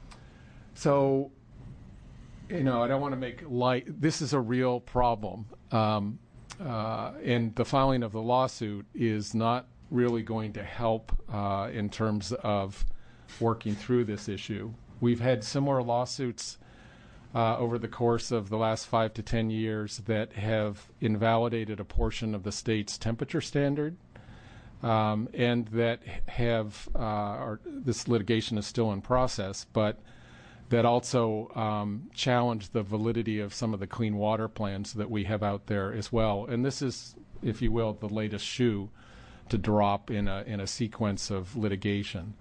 so, you know, I don't want to make light. This is a real problem. Um, uh, and the filing of the lawsuit is not really going to help uh, in terms of working through this issue. We've had similar lawsuits uh, over the course of the last five to ten years that have invalidated a portion of the state's temperature standard, um, and that have, uh, are, this litigation is still in process, but that also um, challenge the validity of some of the clean water plans that we have out there as well. And this is, if you will, the latest shoe to drop in a in a sequence of litigation.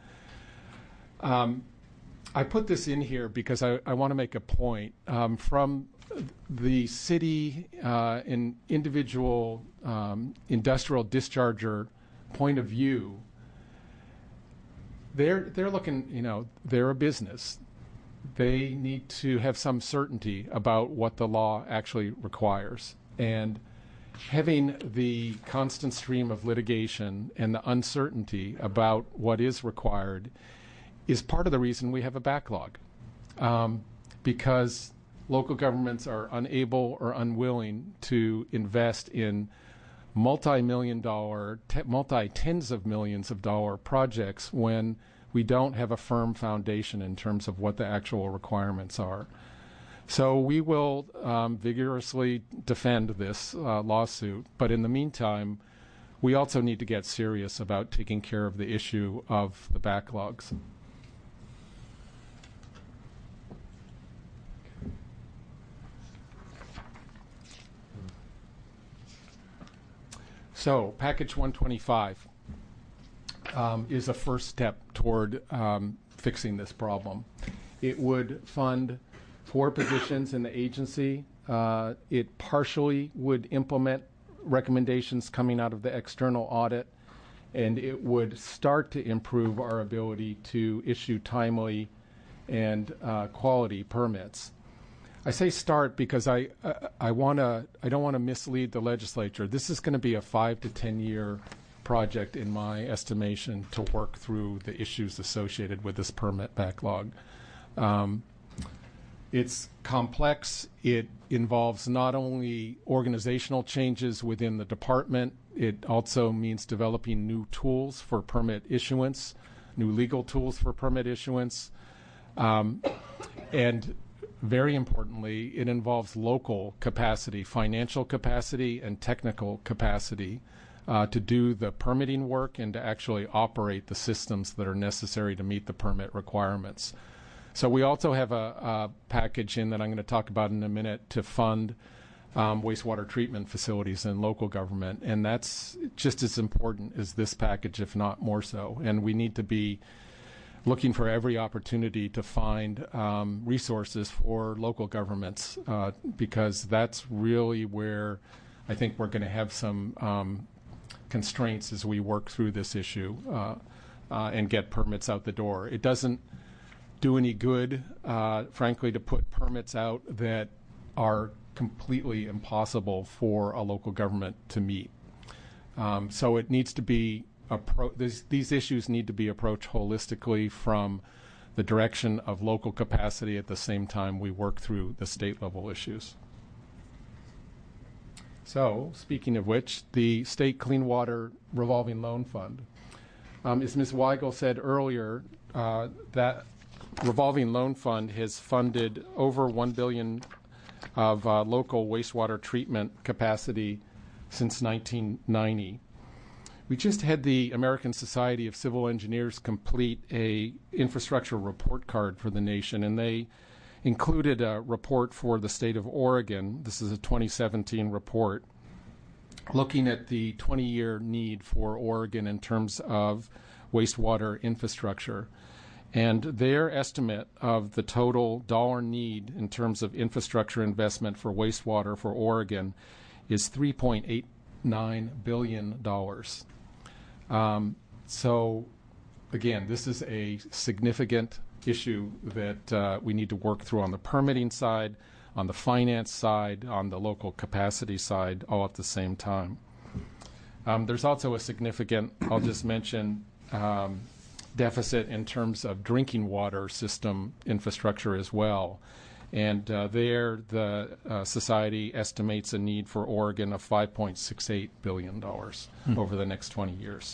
Um, I put this in here because I, I want to make a point. Um, from the city uh, and individual um, industrial discharger point of view, they're they're looking, you know, they're a business. They need to have some certainty about what the law actually requires. And having the constant stream of litigation and the uncertainty about what is required is part of the reason we have a backlog, um, because local governments are unable or unwilling to invest in multi-million dollar, te- multi-tens of millions of dollar projects when we don't have a firm foundation in terms of what the actual requirements are. So we will um, vigorously defend this uh, lawsuit, but in the meantime, we also need to get serious about taking care of the issue of the backlogs. So, Package one twenty-five um, is a first step toward um, fixing this problem. It would fund four positions in the agency. Uh, it partially would implement recommendations coming out of the external audit, and it would start to improve our ability to issue timely and uh, quality permits. I say start because I uh, I want to I don't want to mislead the legislature. This is going to be a five to ten year project, in my estimation, to work through the issues associated with this permit backlog. Um, It's complex. It involves not only organizational changes within the department, it also means developing new tools for permit issuance, new legal tools for permit issuance, um, and very importantly, it involves local capacity, financial capacity, and technical capacity uh, to do the permitting work and to actually operate the systems that are necessary to meet the permit requirements. So we also have a, a package in that I'm going to talk about in a minute to fund um, wastewater treatment facilities in local government, and that's just as important as this package, if not more so. And we need to be looking for every opportunity to find um, resources for local governments uh, because that's really where I think we're going to have some um, constraints as we work through this issue uh, uh, and get permits out the door. It doesn't do any good, uh, frankly, to put permits out that are completely impossible for a local government to meet. Um, so it needs to be, appro- this, these issues need to be approached holistically from the direction of local capacity at the same time we work through the state level issues. So, speaking of which, the State Clean Water Revolving Loan Fund. Um, as Miz Weigel said earlier, uh, that revolving loan fund has funded over one billion dollars of uh, local wastewater treatment capacity since nineteen ninety. We just had the American Society of Civil Engineers complete a infrastructure report card for the nation, and they included a report for the state of Oregon. This is a twenty seventeen report looking at the twenty-year need for Oregon in terms of wastewater infrastructure. And their estimate of the total dollar need in terms of infrastructure investment for wastewater for Oregon is three point eight nine billion dollars. Um, so, again, this is a significant issue that uh, we need to work through on the permitting side, on the finance side, on the local capacity side, all at the same time. Um, there's also a significant, I'll just mention, um, deficit in terms of drinking water system infrastructure as well. And uh, there, the uh, society estimates a need for Oregon of five point six eight billion dollars hmm. over the next twenty years.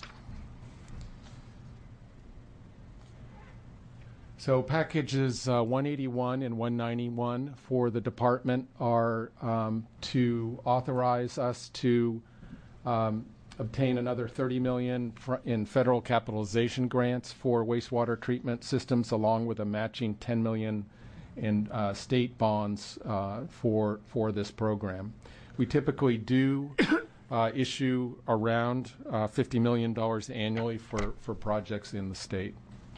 So packages uh, one eighty-one and one ninety-one for the department are um, to authorize us to um, obtain another thirty million dollars fr- in federal capitalization grants for wastewater treatment systems, along with a matching ten million dollars in uh, state bonds uh, for for this program. We typically do uh, issue around uh, fifty million dollars annually for, for projects in the state.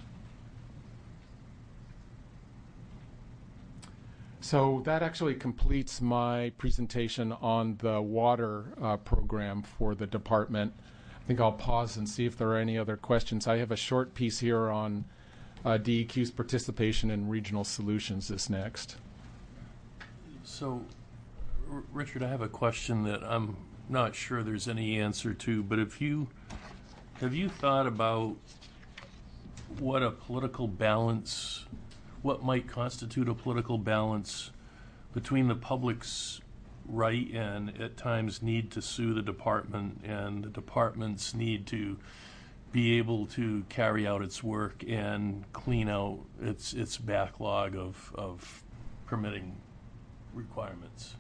So that actually completes my presentation on the water uh, program for the department. I think I'll pause and see if there are any other questions. I have a short piece here on uh, D E Q's participation in regional solutions is next. So, R- Richard, I have a question that I'm not sure there's any answer to, but if you have you thought about what a political balance what might constitute a political balance between the public's right and at times need to sue the department and the department's need to be able to carry out its work and clean out its its backlog of, of permitting requirements?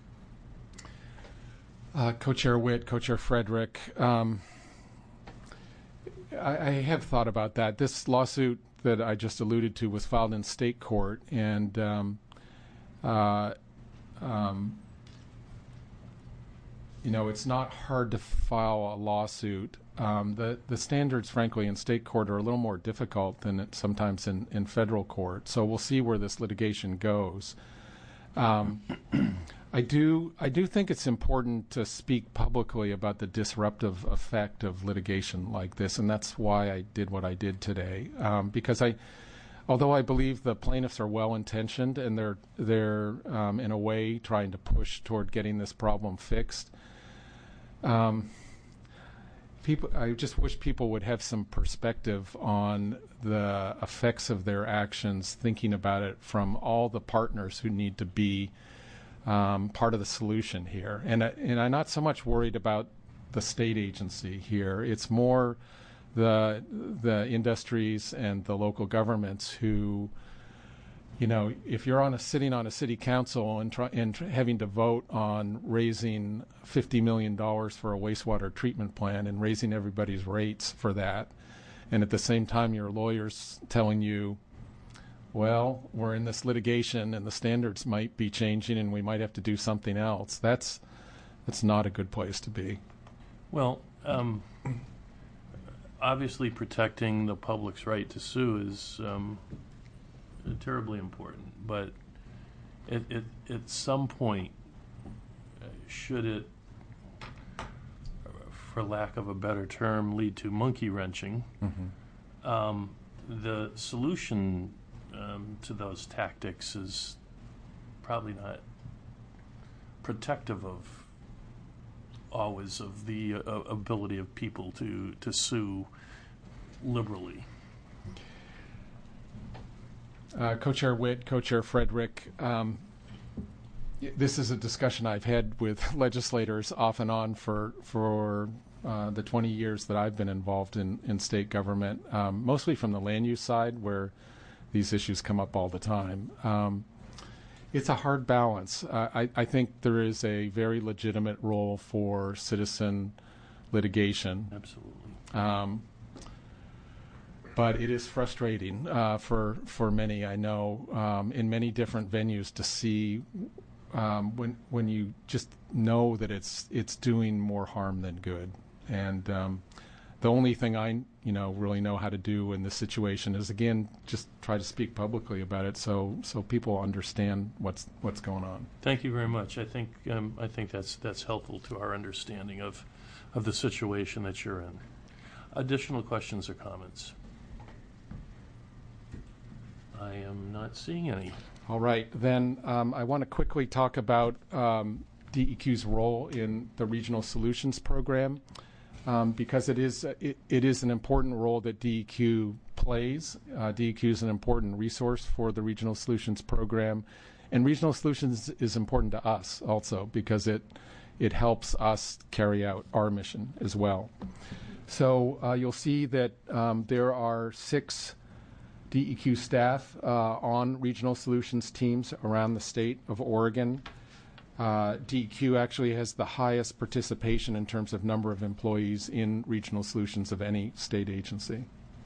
Uh, Co-Chair Witt, Co-Chair Frederick, um, I, I have thought about that. This lawsuit that I just alluded to was filed in state court, and um, uh, um, you know, it's not hard to file a lawsuit. Um, the the standards, frankly, in state court are a little more difficult than it, sometimes in, in federal court. So we'll see where this litigation goes. Um, I do I do think it's important to speak publicly about the disruptive effect of litigation like this, and that's why I did what I did today. Um, because I, although I believe the plaintiffs are well intentioned and they're they're um, in a way trying to push toward getting this problem fixed. Um, people, I just wish people would have some perspective on the effects of their actions, thinking about it from all the partners who need to be Um, part of the solution here. And, uh, and I'm not so much worried about the state agency here. It's more the the industries and the local governments who, you know, if you're on a sitting on a city council and, try, and tr- having to vote on raising fifty million dollars for a wastewater treatment plant and raising everybody's rates for that, and at the same time your lawyer's telling you, well, we're in this litigation and the standards might be changing and we might have to do something else. That's that's not a good place to be. Well, um, obviously protecting the public's right to sue is um, terribly important, but at, at, at some point, uh, should it, for lack of a better term, lead to monkey wrenching, mm-hmm. um, the solution Um, to those tactics is probably not protective of always of the uh, ability of people to, to sue liberally. Uh, Co-Chair Witt, Co-Chair Frederick, um, this is a discussion I've had with legislators off and on for for uh, the twenty years that I've been involved in, in state government, um, mostly from the land use side where these issues come up all the time. Um, it's a hard balance. Uh, I, I think there is a very legitimate role for citizen litigation. Absolutely. Um, but it is frustrating uh, for for many, I know, um, in many different venues to see um, when when you just know that it's it's doing more harm than good. And um, the only thing I, you know, really know how to do in this situation is, again, just try to speak publicly about it, so so people understand what's what's going on. Thank you very much. I think um, I think that's that's helpful to our understanding of of the situation that you're in. Additional questions or comments? I am not seeing any. All right, then um, I want to quickly talk about um, D E Q's role in the Regional Solutions Program. Um, because it is it, it is an important role that D E Q plays. Uh, D E Q is an important resource for the Regional Solutions Program, and Regional Solutions is important to us also because it it helps us carry out our mission as well. So uh, you'll see that um, there are six D E Q staff uh, on Regional Solutions teams around the state of Oregon. Uh, D E Q actually has the highest participation in terms of number of employees in Regional Solutions of any state agency.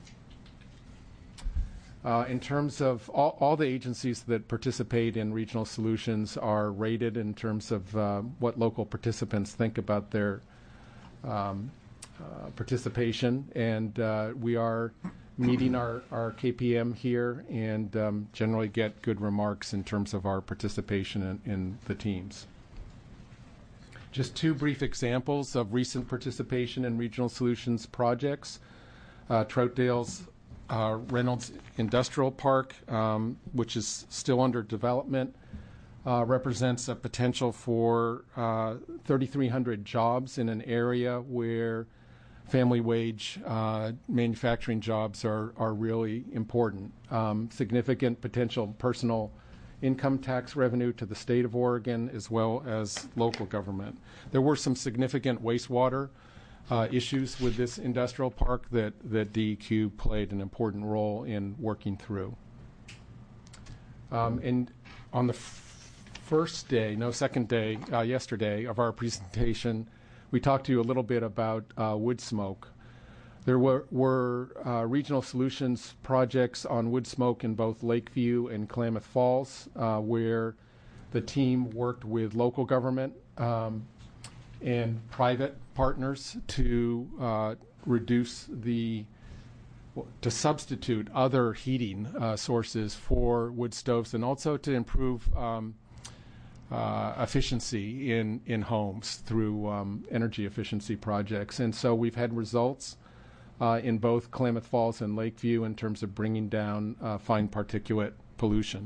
Uh, in terms of all, all the agencies that participate in Regional Solutions are rated in terms of uh, what local participants think about their um, uh, participation, and uh, we are meeting our, our K P M here and um, generally get good remarks in terms of our participation in, in the teams. Just two brief examples of recent participation in Regional Solutions projects. Uh, Troutdale's uh, Reynolds Industrial Park, um, which is still under development, uh, represents a potential for uh, thirty-three hundred jobs in an area where family wage uh, manufacturing jobs are, are really important. Um, significant potential personal income tax revenue to the state of Oregon as well as local government. There were some significant wastewater uh, issues with this industrial park that, that D E Q played an important role in working through. Um, and on the f- first day, no, second day, uh, yesterday of our presentation, we talked to you a little bit about uh, wood smoke. There were, were uh, regional solutions projects on wood smoke in both Lakeview and Klamath Falls, uh, where the team worked with local government um, and private partners to uh, reduce the, to substitute other heating uh, sources for wood stoves, and also to improve um, Uh, efficiency in, in homes through um, energy efficiency projects. And so we've had results uh, in both Klamath Falls and Lakeview in terms of bringing down uh, fine particulate pollution.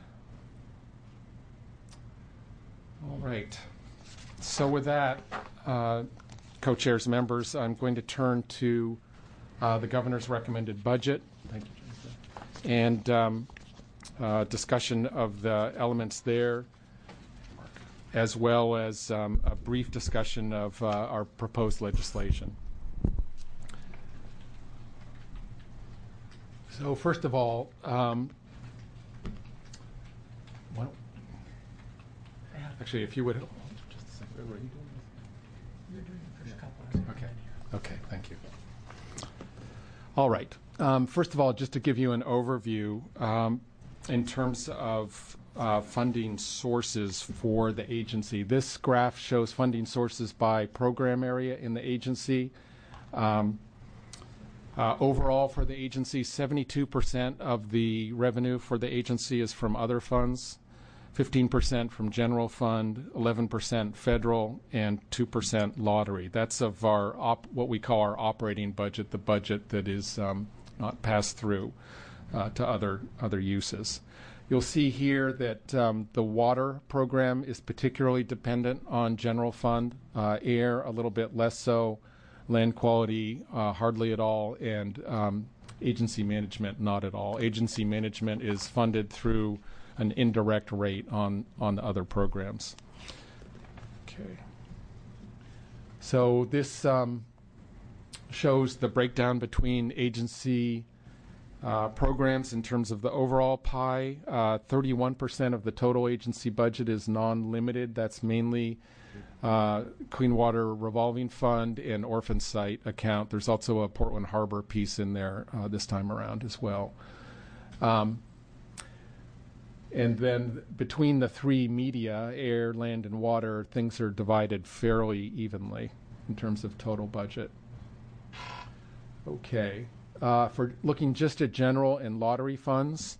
All right. So with that, uh, co-chairs, members, I'm going to turn to uh, the governor's recommended budget. Thank you, Jennifer. And um, uh, discussion of the elements there, as well as um, a brief discussion of uh, our proposed legislation. So first of all, um, well, actually, if you would, just a second, what are you doing? You're doing the first couple. Okay, okay, thank you. All right. Um, first of all, just to give you an overview, um, in terms of Uh, funding sources for the agency. This graph shows funding sources by program area in the agency. Um, uh, overall for the agency, seventy-two percent of the revenue for the agency is from other funds, fifteen percent from general fund, eleven percent federal, and two percent lottery. That's of our op- what we call our operating budget, the budget that is um, not passed through uh, to other other uses. You'll see here that um, the water program is particularly dependent on general fund, uh, air a little bit less so, land quality uh, hardly at all, and um, agency management not at all. Agency management is funded through an indirect rate on, on the other programs. Okay. So this um, shows the breakdown between agency Uh, programs in terms of the overall pie. Uh, thirty-one percent of the total agency budget is non-limited. That's mainly uh, Clean Water Revolving Fund and Orphan Site account. There's also a Portland Harbor piece in there uh, this time around as well. Um, and then between the three media, air, land, and water, things are divided fairly evenly in terms of total budget. Okay. Uh, for looking just at general and lottery funds,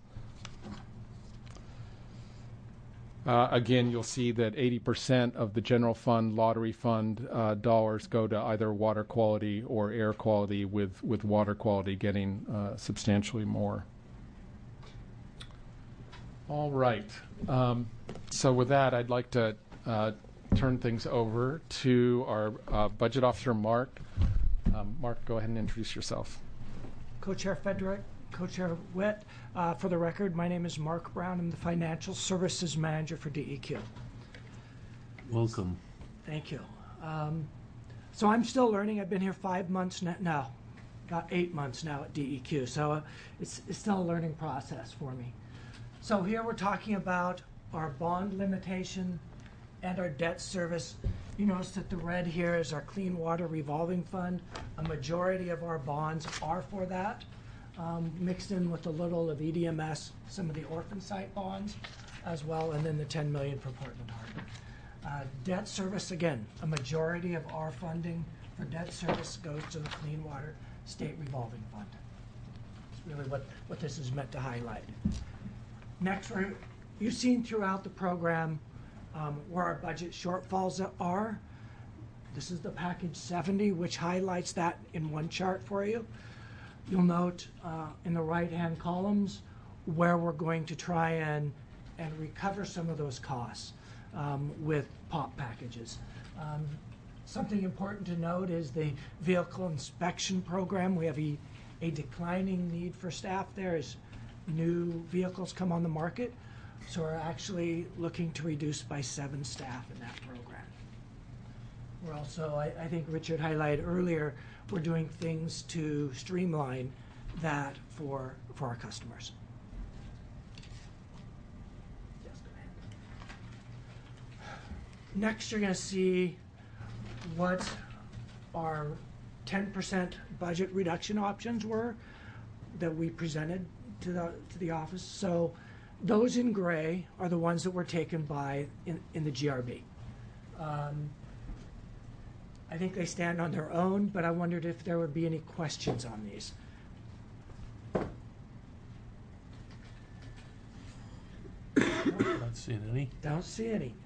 uh, again, you'll see that eighty percent of the general fund, lottery fund uh, dollars go to either water quality or air quality, with, with water quality getting uh, substantially more. All right. Um, so with that, I'd like to uh, turn things over to our uh, budget officer, Mark. Um, Mark, go ahead and introduce yourself. Co-Chair Federick, Co-Chair Witt. Uh, for the record, my name is Mark Brown. I'm the Financial Services Manager for D E Q. Welcome. Thank you. Um, so I'm still learning. I've been here five months now, no, about eight months now at D E Q. So uh, it's, it's still a learning process for me. So here we're talking about our bond limitation and our debt service. You notice that the red here is our Clean Water Revolving Fund. A majority of our bonds are for that, um, mixed in with a little of E D M S, some of the orphan site bonds as well, and then the ten million for Portland Harbor. Uh, debt service, again, a majority of our funding for debt service goes to the Clean Water State Revolving Fund. It's really what, what this is meant to highlight. Next, we're, you've seen throughout the program Um, where our budget shortfalls are. This is the package seventy, which highlights that in one chart for you. You'll note uh, in the right-hand columns where we're going to try and, and recover some of those costs um, with P O P packages. Um, something important to note is the vehicle inspection program. We have a, a declining need for staff there as new vehicles come on the market. So we're actually looking to reduce by seven staff in that program. We're also, I, I think Richard highlighted earlier, we're doing things to streamline that for, for our customers. Yes, go ahead. Next, you're going to see what our ten percent budget reduction options were that we presented to the, to the office. So those in gray are the ones that were taken by in, in the G R B. Um, I think they stand on their own, but I wondered if there would be any questions on these. Not seeing any. Don't see any.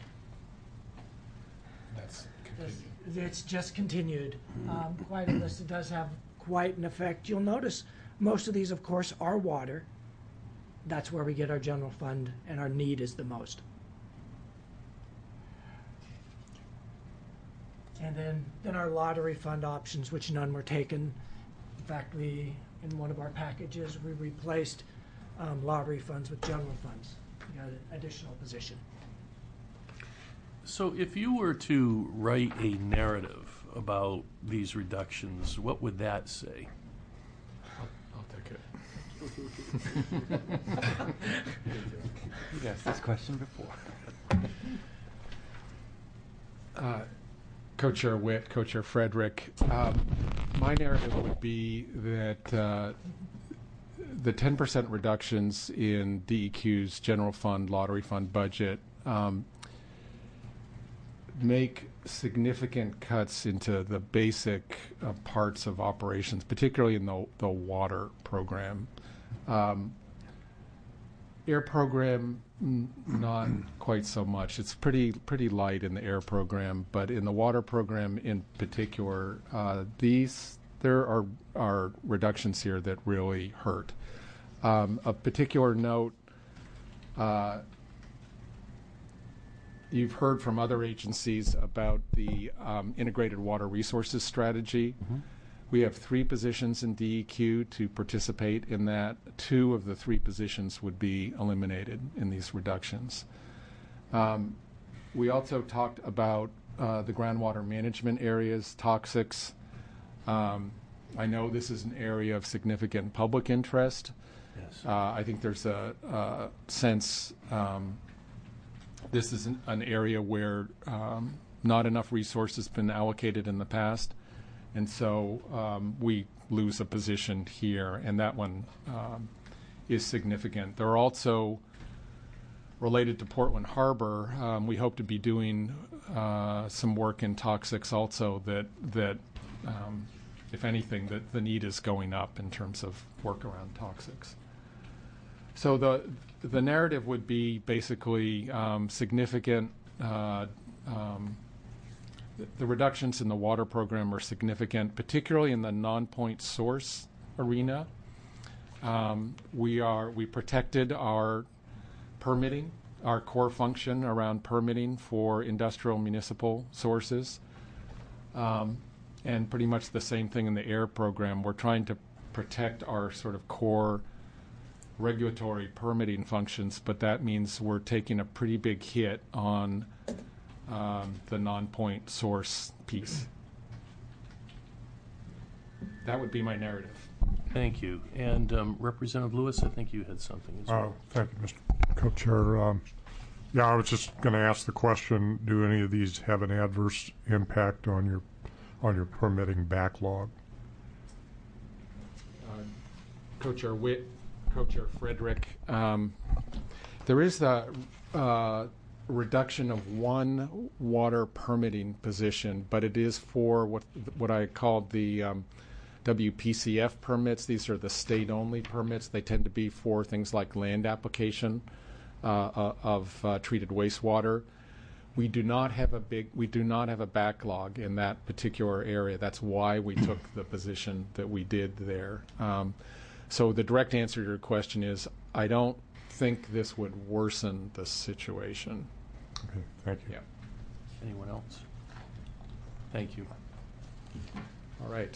That's It's- It's just continued. Um, quite a list. It does have quite an effect. You'll notice most of these, of course, are water. That's where we get our general fund and our need is the most. And then, then our lottery fund options, which none were taken. In fact, we, in one of our packages, we replaced um, lottery funds with general funds. We got an additional position. So if you were to write a narrative about these reductions, what would that say? I'll take it. You've asked this question before. Uh, Co-Chair Witt, Co-Chair Frederick, um, my narrative would be that uh, the ten percent reductions in D E Q's general fund, lottery fund budget um, make significant cuts into the basic uh, parts of operations, particularly in the, the water program. Um, air program, n- not quite so much. It's pretty pretty light in the air program, but in the water program in particular, uh, these there are are reductions here that really hurt. Um, of particular note, uh, you've heard from other agencies about the um, integrated water resources strategy. Mm-hmm. We have three positions in D E Q to participate in that. Two of the three positions would be eliminated in these reductions. Um, we also talked about uh, the groundwater management areas, toxics. Um, I know this is an area of significant public interest. Yes. Uh, I think there's a, a sense um, this is an, an area where um, not enough resources have been allocated in the past. And so um, we lose a position here, and that one um, is significant. There are also, related to Portland Harbor, um, we hope to be doing uh, some work in toxics also that that um, if anything, the, the need is going up in terms of work around toxics. So the the narrative would be basically um, significant. Uh, um, the, the reductions in the water program are significant, particularly in the non-point source arena. Um, we are we protected our permitting, our core function around permitting for industrial municipal sources, um, and pretty much the same thing in the air program. We're trying to protect our sort of core regulatory permitting functions, but that means we're taking a pretty big hit on um, the non-point source piece. That would be my narrative. Thank you. And um, Representative Lewis, I think you had something as well. Uh, thank you, Mister Co-Chair. Um, yeah, I was just going to ask the question: do any of these have an adverse impact on your on your permitting backlog? Uh, Co-Chair Witt, Co-Chair Frederick, um, there is the uh, reduction of one water permitting position, but it is for what what I called the um, W P C F permits. These are the state-only permits. They tend to be for things like land application uh, uh, of uh, treated wastewater. We do not have a big, we do not have a backlog in that particular area. That's why we took the position that we did there. Um, so the direct answer to your question is, I don't think this would worsen the situation. Okay, thank you. Yeah. Anyone else? Thank you. All right.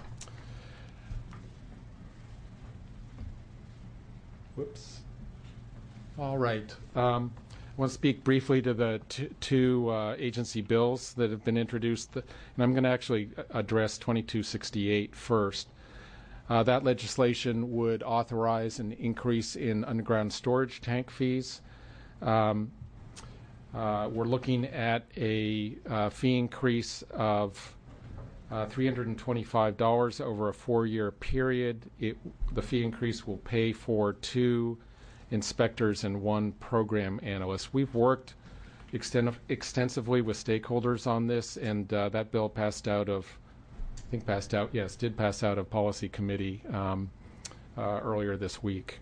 Whoops. All right. Um, I want to speak briefly to the t- two uh, agency bills that have been introduced, and I'm going to actually address twenty-two sixty-eight first. Uh, that legislation would authorize an increase in underground storage tank fees. Um, uh, we're looking at a uh, fee increase of uh, three hundred twenty-five dollars over a four-year period. It, the fee increase will pay for two inspectors and one program analyst. We've worked exten- extensively with stakeholders on this, and uh, that bill passed out of, I think passed out, yes, did pass out of policy committee um, uh, earlier this week.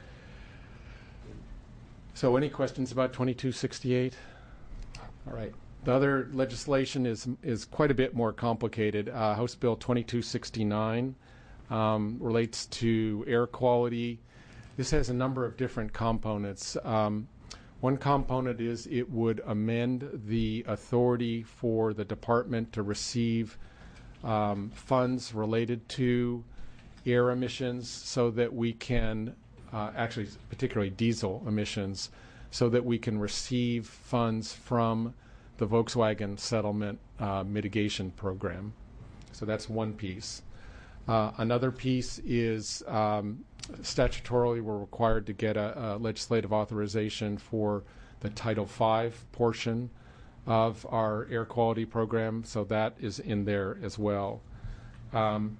So any questions about twenty-two sixty-eight? All right. The other legislation is is quite a bit more complicated. Uh, House Bill twenty-two sixty-nine um, relates to air quality. This has a number of different components. Um, one component is it would amend the authority for the department to receive um, funds related to air emissions so that we can, uh, actually particularly diesel emissions, so that we can receive funds from the Volkswagen settlement uh, mitigation program. So that's one piece. Uh, another piece is um, statutorily we're required to get a, a legislative authorization for the Title five portion of our air quality program, so that is in there as well. Um,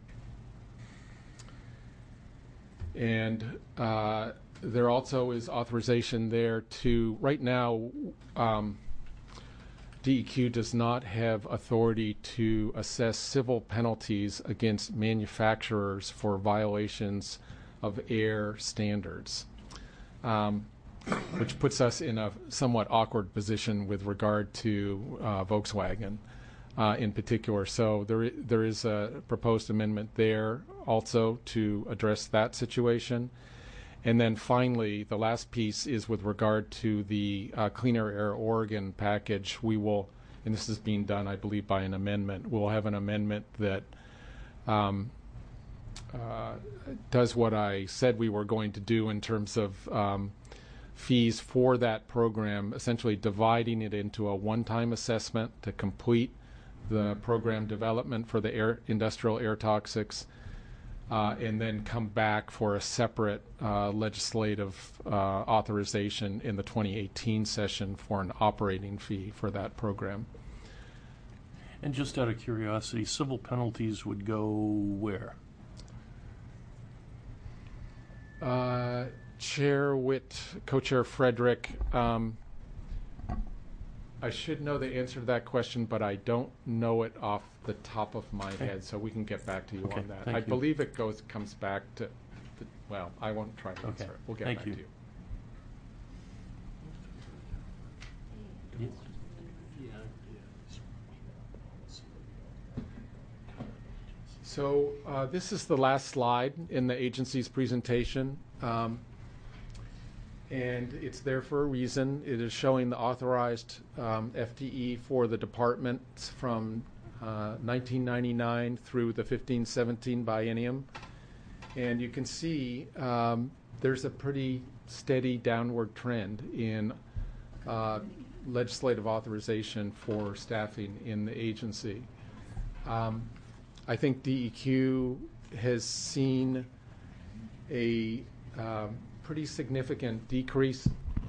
and uh, there also is authorization there to, right now, um, D E Q does not have authority to assess civil penalties against manufacturers for violations of air standards, um, which puts us in a somewhat awkward position with regard to uh, Volkswagen uh, in particular. So there, there is a proposed amendment there also to address that situation. And then finally, the last piece is with regard to the uh, Cleaner Air Oregon package. We will, and this is being done, I believe, by an amendment. We'll have an amendment that um, uh, does what I said we were going to do in terms of um, fees for that program, essentially dividing it into a one-time assessment to complete the program development for the air, industrial air toxics, Uh, and then come back for a separate uh, legislative uh, authorization in the twenty eighteen session for an operating fee for that program. And just out of curiosity, civil penalties would go where? Uh, Chair Witt, Co-Chair Frederick, um, I should know the answer to that question, but I don't know it off the top of my Okay. head, so we can get back to you Okay, on that. thank I you. believe it goes, comes back to, the- well, I won't try to answer Okay, it. We'll get thank back you. to you. So uh, this is the last slide in the agency's presentation. Um, and it's there for a reason. It is showing the authorized um, F T E for the departments from uh, nineteen ninety-nine through the fifteen seventeen biennium. And you can see um, there's a pretty steady downward trend in uh, legislative authorization for staffing in the agency. Um, I think D E Q has seen a um, pretty significant decrease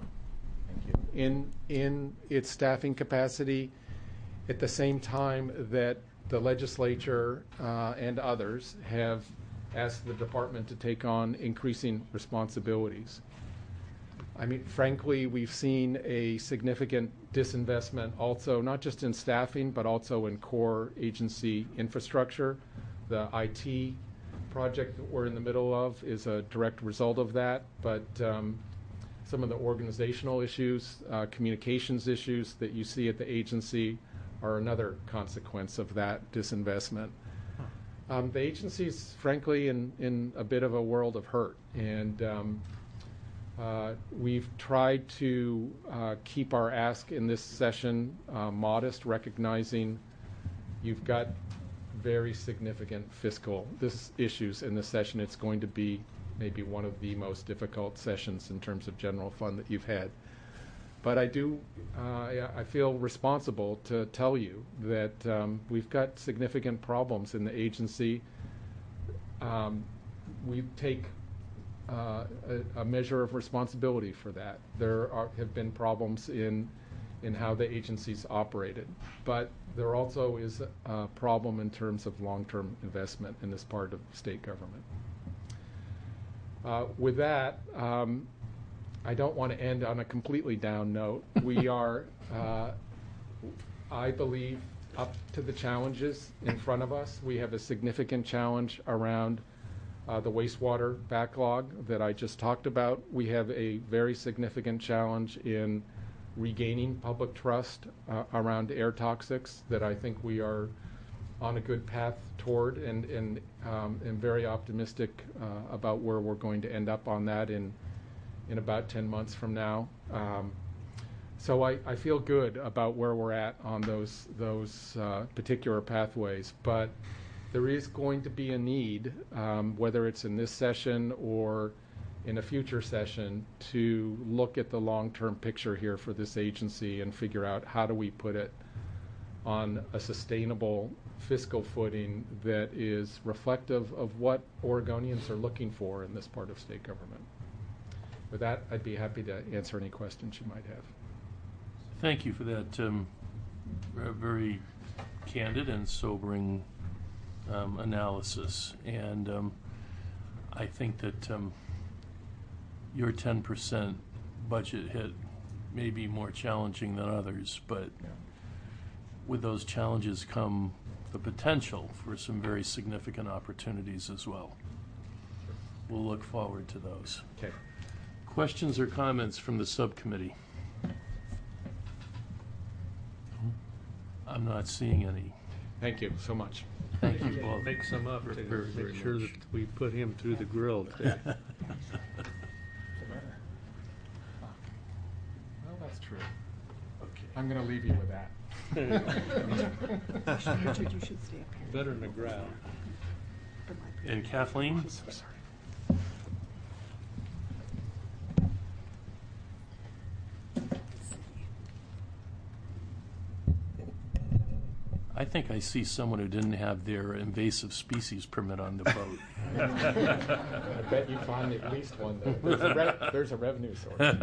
in in its staffing capacity at the same time that the legislature uh, and others have asked the department to take on increasing responsibilities. I mean, frankly, we've seen a significant disinvestment also, not just in staffing, but also in core agency infrastructure. The I T project that we're in the middle of is a direct result of that, but um, some of the organizational issues, uh, communications issues that you see at the agency are another consequence of that disinvestment. Um, the agency's frankly in, in a bit of a world of hurt, and um, uh, we've tried to uh, keep our ask in this session uh, modest, recognizing you've got very significant fiscal this issues in this session. It's going to be maybe one of the most difficult sessions in terms of general fund that you've had. But I do, uh, I feel responsible to tell you that um, we've got significant problems in the agency. Um, we take uh, a, a measure of responsibility for that. There are, have been problems in in how the agency's operated, but there also is a problem in terms of long-term investment in this part of state government. Uh, with that, um, I don't want to end on a completely down note. We are, uh, I believe, up to the challenges in front of us. We have a significant challenge around uh, the wastewater backlog that I just talked about. We have a very significant challenge in regaining public trust uh, around air toxics that I think we are on a good path toward, and, and um, am very optimistic uh, about where we're going to end up on that in in about ten months from now. Um, so I, I feel good about where we're at on those those uh, particular pathways, but there is going to be a need, um, whether it's in this session or in a future session, to look at the long-term picture here for this agency and figure out how do we put it on a sustainable fiscal footing that is reflective of what Oregonians are looking for in this part of state government. With that, I'd be happy to answer any questions you might have. Thank you for that um, uh, very candid and sobering um, analysis. And um, I think that um, your ten percent budget hit may be more challenging than others, but Yeah. with those challenges come the potential for some very significant opportunities as well. We'll look forward to those. Okay. Questions or comments from the subcommittee? I'm not seeing any. Thank you so much. Thank you both. Make some up to Very, very make sure much. that we put him through the grill today. Well, that's true. Okay. I'm going to leave you with that. Richard, you should stay up here. Better than the ground. And Kathleen? I'm so sorry. I think I see someone who didn't have their invasive species permit on the boat. I bet you find at least one there. There's a, re- there's a revenue source.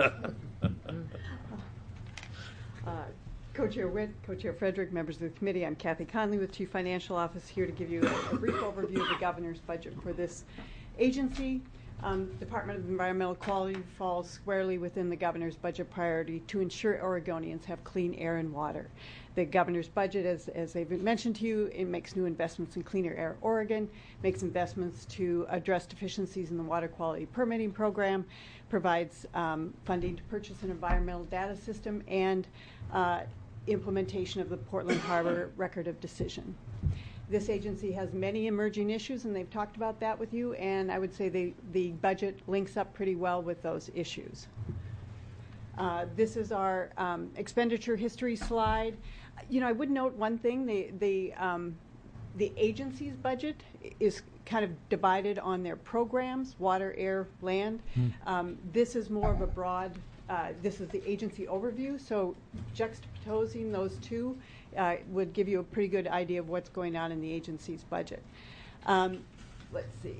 Uh, Co-Chair Witt, Co-Chair Frederick, members of the committee, I'm Kathy Conley with Chief Financial Office, here to give you a, a brief overview of the governor's budget for this agency. Um, Department of Environmental Quality falls squarely within the governor's budget priority to ensure Oregonians have clean air and water. The governor's budget, as, as they've mentioned to you, it makes new investments in Cleaner Air Oregon, makes investments to address deficiencies in the water quality permitting program, provides um, funding to purchase an environmental data system, and uh, implementation of the Portland Harbor Record of Decision. This agency has many emerging issues, and they've talked about that with you, and I would say they, the budget links up pretty well with those issues. Uh, this is our um, expenditure history slide. You know, I would note one thing, the, the, um, the agency's budget is kind of divided on their programs, water, air, land. Hmm. Um, this is more of a broad, uh, this is the agency overview, so juxtaposing those two uh, would give you a pretty good idea of what's going on in the agency's budget. Um, let's see.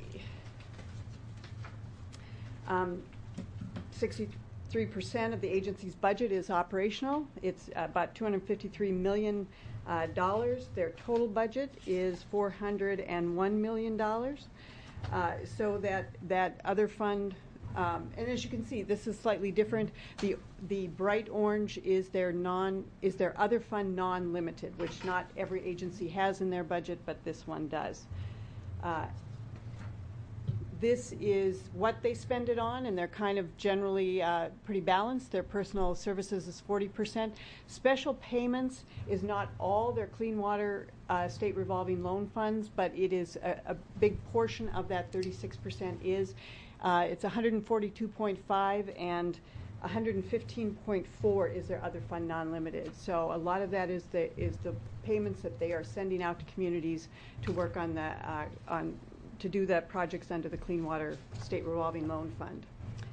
Um, sixty-three percent of the agency's budget is operational. It's about two hundred fifty-three million dollars. Uh, Their total budget is four hundred one million dollars. Uh, so that, that other fund, um, and as you can see, this is slightly different. The, the bright orange is their non, is their other fund non-limited, which not every agency has in their budget, but this one does. Uh, This is what they spend it on, and they're kind of generally uh, pretty balanced. Their personal services is forty percent. Special payments is not all their clean water uh, state revolving loan funds, but it is a, a big portion of that thirty-six percent is. Uh, it's one hundred forty-two point five, and one hundred fifteen point four is their other fund non-limited. So a lot of that is the is the payments that they are sending out to communities to work on the uh, on. to do that projects under the Clean Water State Revolving Loan Fund.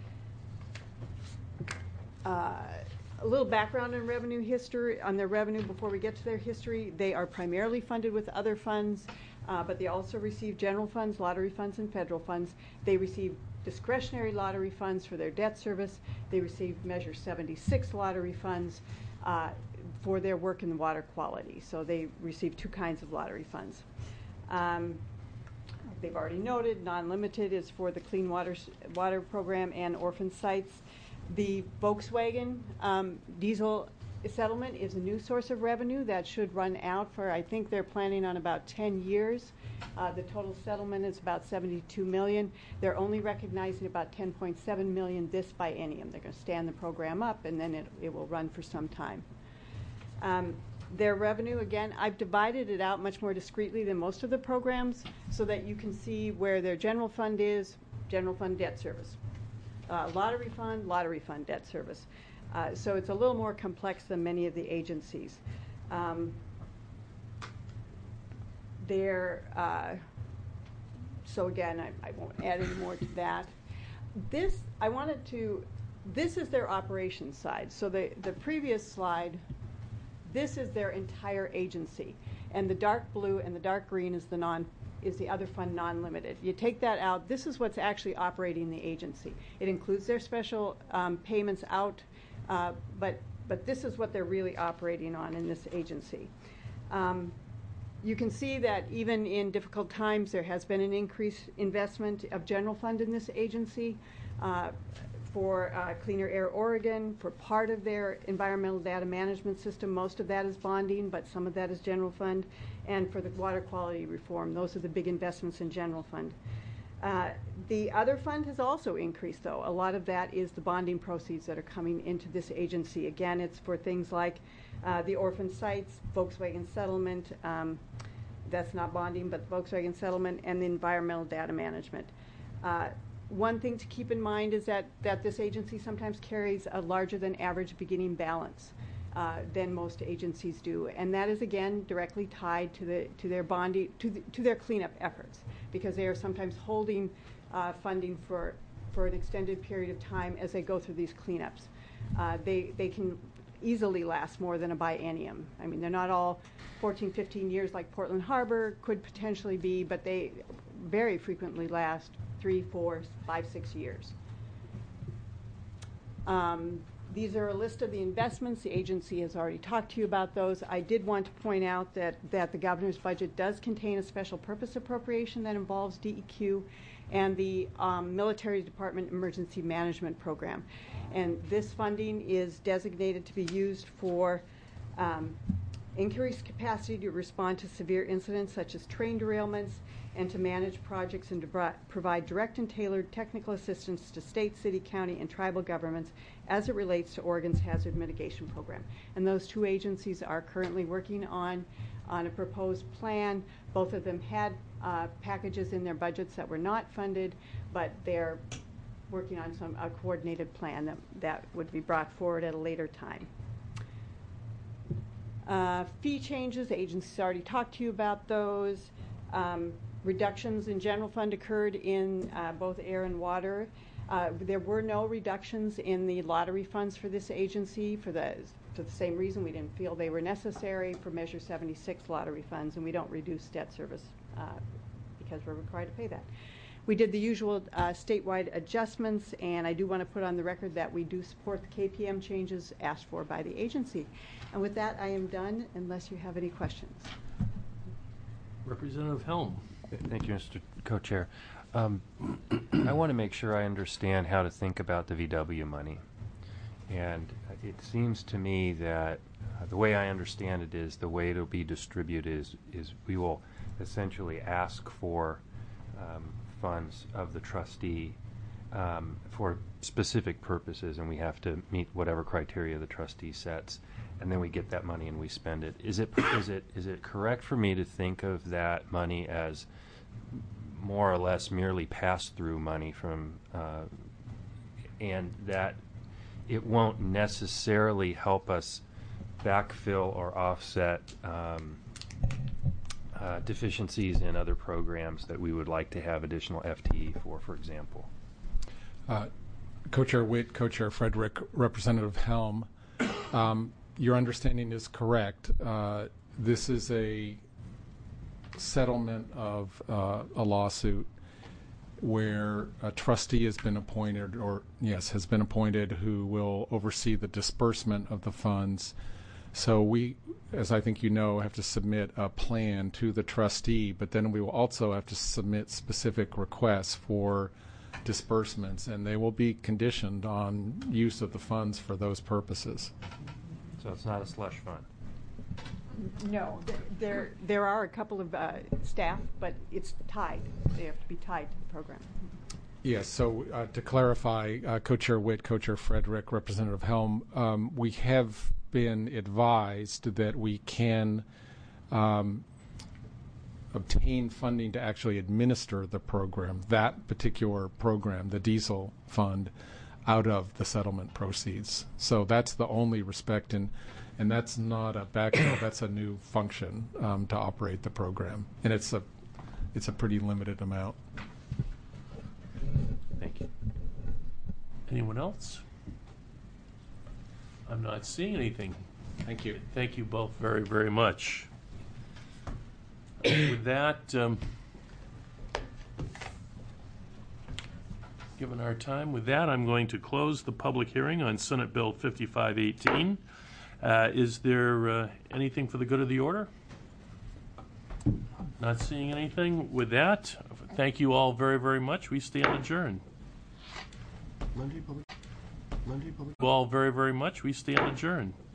Uh, a little background on revenue history, on their revenue before we get to their history. They are primarily funded with other funds, uh, but they also receive general funds, lottery funds, and federal funds. They receive discretionary lottery funds for their debt service. They receive Measure seventy-six lottery funds uh, for their work in water quality. So they receive two kinds of lottery funds. Um, They've already noted, non-limited is for the Clean Water Water Program and orphan sites. The Volkswagen um, diesel settlement is a new source of revenue that should run out for, I think they're planning on about ten years. Uh, the total settlement is about seventy-two million dollars. They're only recognizing about ten point seven million dollars this biennium. They're going to stand the program up, and then it, it will run for some time. Um, Their revenue, again, I've divided it out much more discreetly than most of the programs so that you can see where their general fund is, general fund debt service. Uh, lottery fund, lottery fund debt service. Uh, so it's a little more complex than many of the agencies. Um, they're, uh, so again, I, I won't add any more to that. This, I wanted to, this is their operations side. So the, the previous slide, this is their entire agency, and the dark blue and the dark green is the non is the other fund non-limited. You take that out, this is what's actually operating the agency. It includes their special um, payments out, uh, but but this is what they're really operating on in this agency. Um, you can see that even in difficult times, there has been an increased investment of general fund in this agency. Uh, for uh, Cleaner Air Oregon, for part of their environmental data management system. Most of that is bonding, but some of that is general fund. And for the water quality reform, those are the big investments in general fund. Uh, the other fund has also increased, though. A lot of that is the bonding proceeds that are coming into this agency. Again, it's for things like uh, the orphan sites, Volkswagen settlement, um, that's not bonding, but Volkswagen settlement, and the environmental data management. Uh, One thing to keep in mind is that, that this agency sometimes carries a larger than average beginning balance uh, than most agencies do, and that is again directly tied to the to their bonding to the, to their cleanup efforts, because they are sometimes holding uh, funding for for an extended period of time as they go through these cleanups. Uh, they they can easily last more than a biennium. I mean, they're not all fourteen, fifteen years like Portland Harbor could potentially be, but they very frequently last three, four, five, six years. Um, these are a list of the investments. The agency has already talked to you about those. I did want to point out that, that the governor's budget does contain a special purpose appropriation that involves D E Q, and the um, Military Department Emergency Management Program. And this funding is designated to be used for um, increased capacity to respond to severe incidents such as train derailments, and to manage projects and to bri- provide direct and tailored technical assistance to state, city, county, and tribal governments as it relates to Oregon's hazard mitigation program. And those two agencies are currently working on, on a proposed plan. Both of them had uh, packages in their budgets that were not funded, but they're working on some a coordinated plan that, that would be brought forward at a later time. Uh, fee changes, the agency's already talked to you about those. Um, reductions in general fund occurred in uh, both air and water. Uh, there were no reductions in the lottery funds for this agency for the, for the same reason. We didn't feel they were necessary for Measure seventy-six lottery funds, and we don't reduce debt service uh, because we're required to pay that. We did the usual uh, statewide adjustments, and I do want to put on the record that we do support the K P M changes asked for by the agency. And with that, I am done, unless you have any questions. Representative Helm. Thank you, Mister Co-Chair. Um, I want to make sure I understand how to think about the V W money. And it seems to me that uh, the way I understand it is the way it'll be distributed is, is we will essentially ask for um, funds of the trustee um, for specific purposes, and we have to meet whatever criteria the trustee sets, and then we get that money and we spend it. Is it is it is it correct for me to think of that money as more or less merely pass-through money from, uh, and that it won't necessarily help us backfill or offset um, uh, deficiencies in other programs that we would like to have additional F T E for, for example? Uh, Co-Chair Witt, Co-Chair Frederick, Representative Helm, um, your understanding is correct. Uh, this is a settlement of uh, a lawsuit where a trustee has been appointed, or yes, has been appointed, who will oversee the disbursement of the funds. So we, as I think you know, have to submit a plan to the trustee, but then we will also have to submit specific requests for disbursements, and they will be conditioned on use of the funds for those purposes. So it's not a slush fund? No, th- there there are a couple of uh, staff, but it's tied. They have to be tied to the program. Yes, so uh, to clarify, uh, Co-Chair Witt, Co-Chair Frederick, Representative Helm, um, we have been advised that we can um, obtain funding to actually administer the program, that particular program, the diesel fund, out of the settlement proceeds. So that's the only respect, and and that's not a backfill, that's a new function um, to operate the program, and it's a it's a pretty limited amount. Thank you. Anyone else? I'm not seeing anything. Thank you. Thank you both very, very much. With that, um, given our time, with that, I'm going to close the public hearing on Senate Bill fifty-five eighteen. Uh, is there uh, anything for the good of the order? Not seeing anything. With that, thank you all very, very much. We stand adjourned. Monday public. Monday public. You all very, very much. We stand adjourned.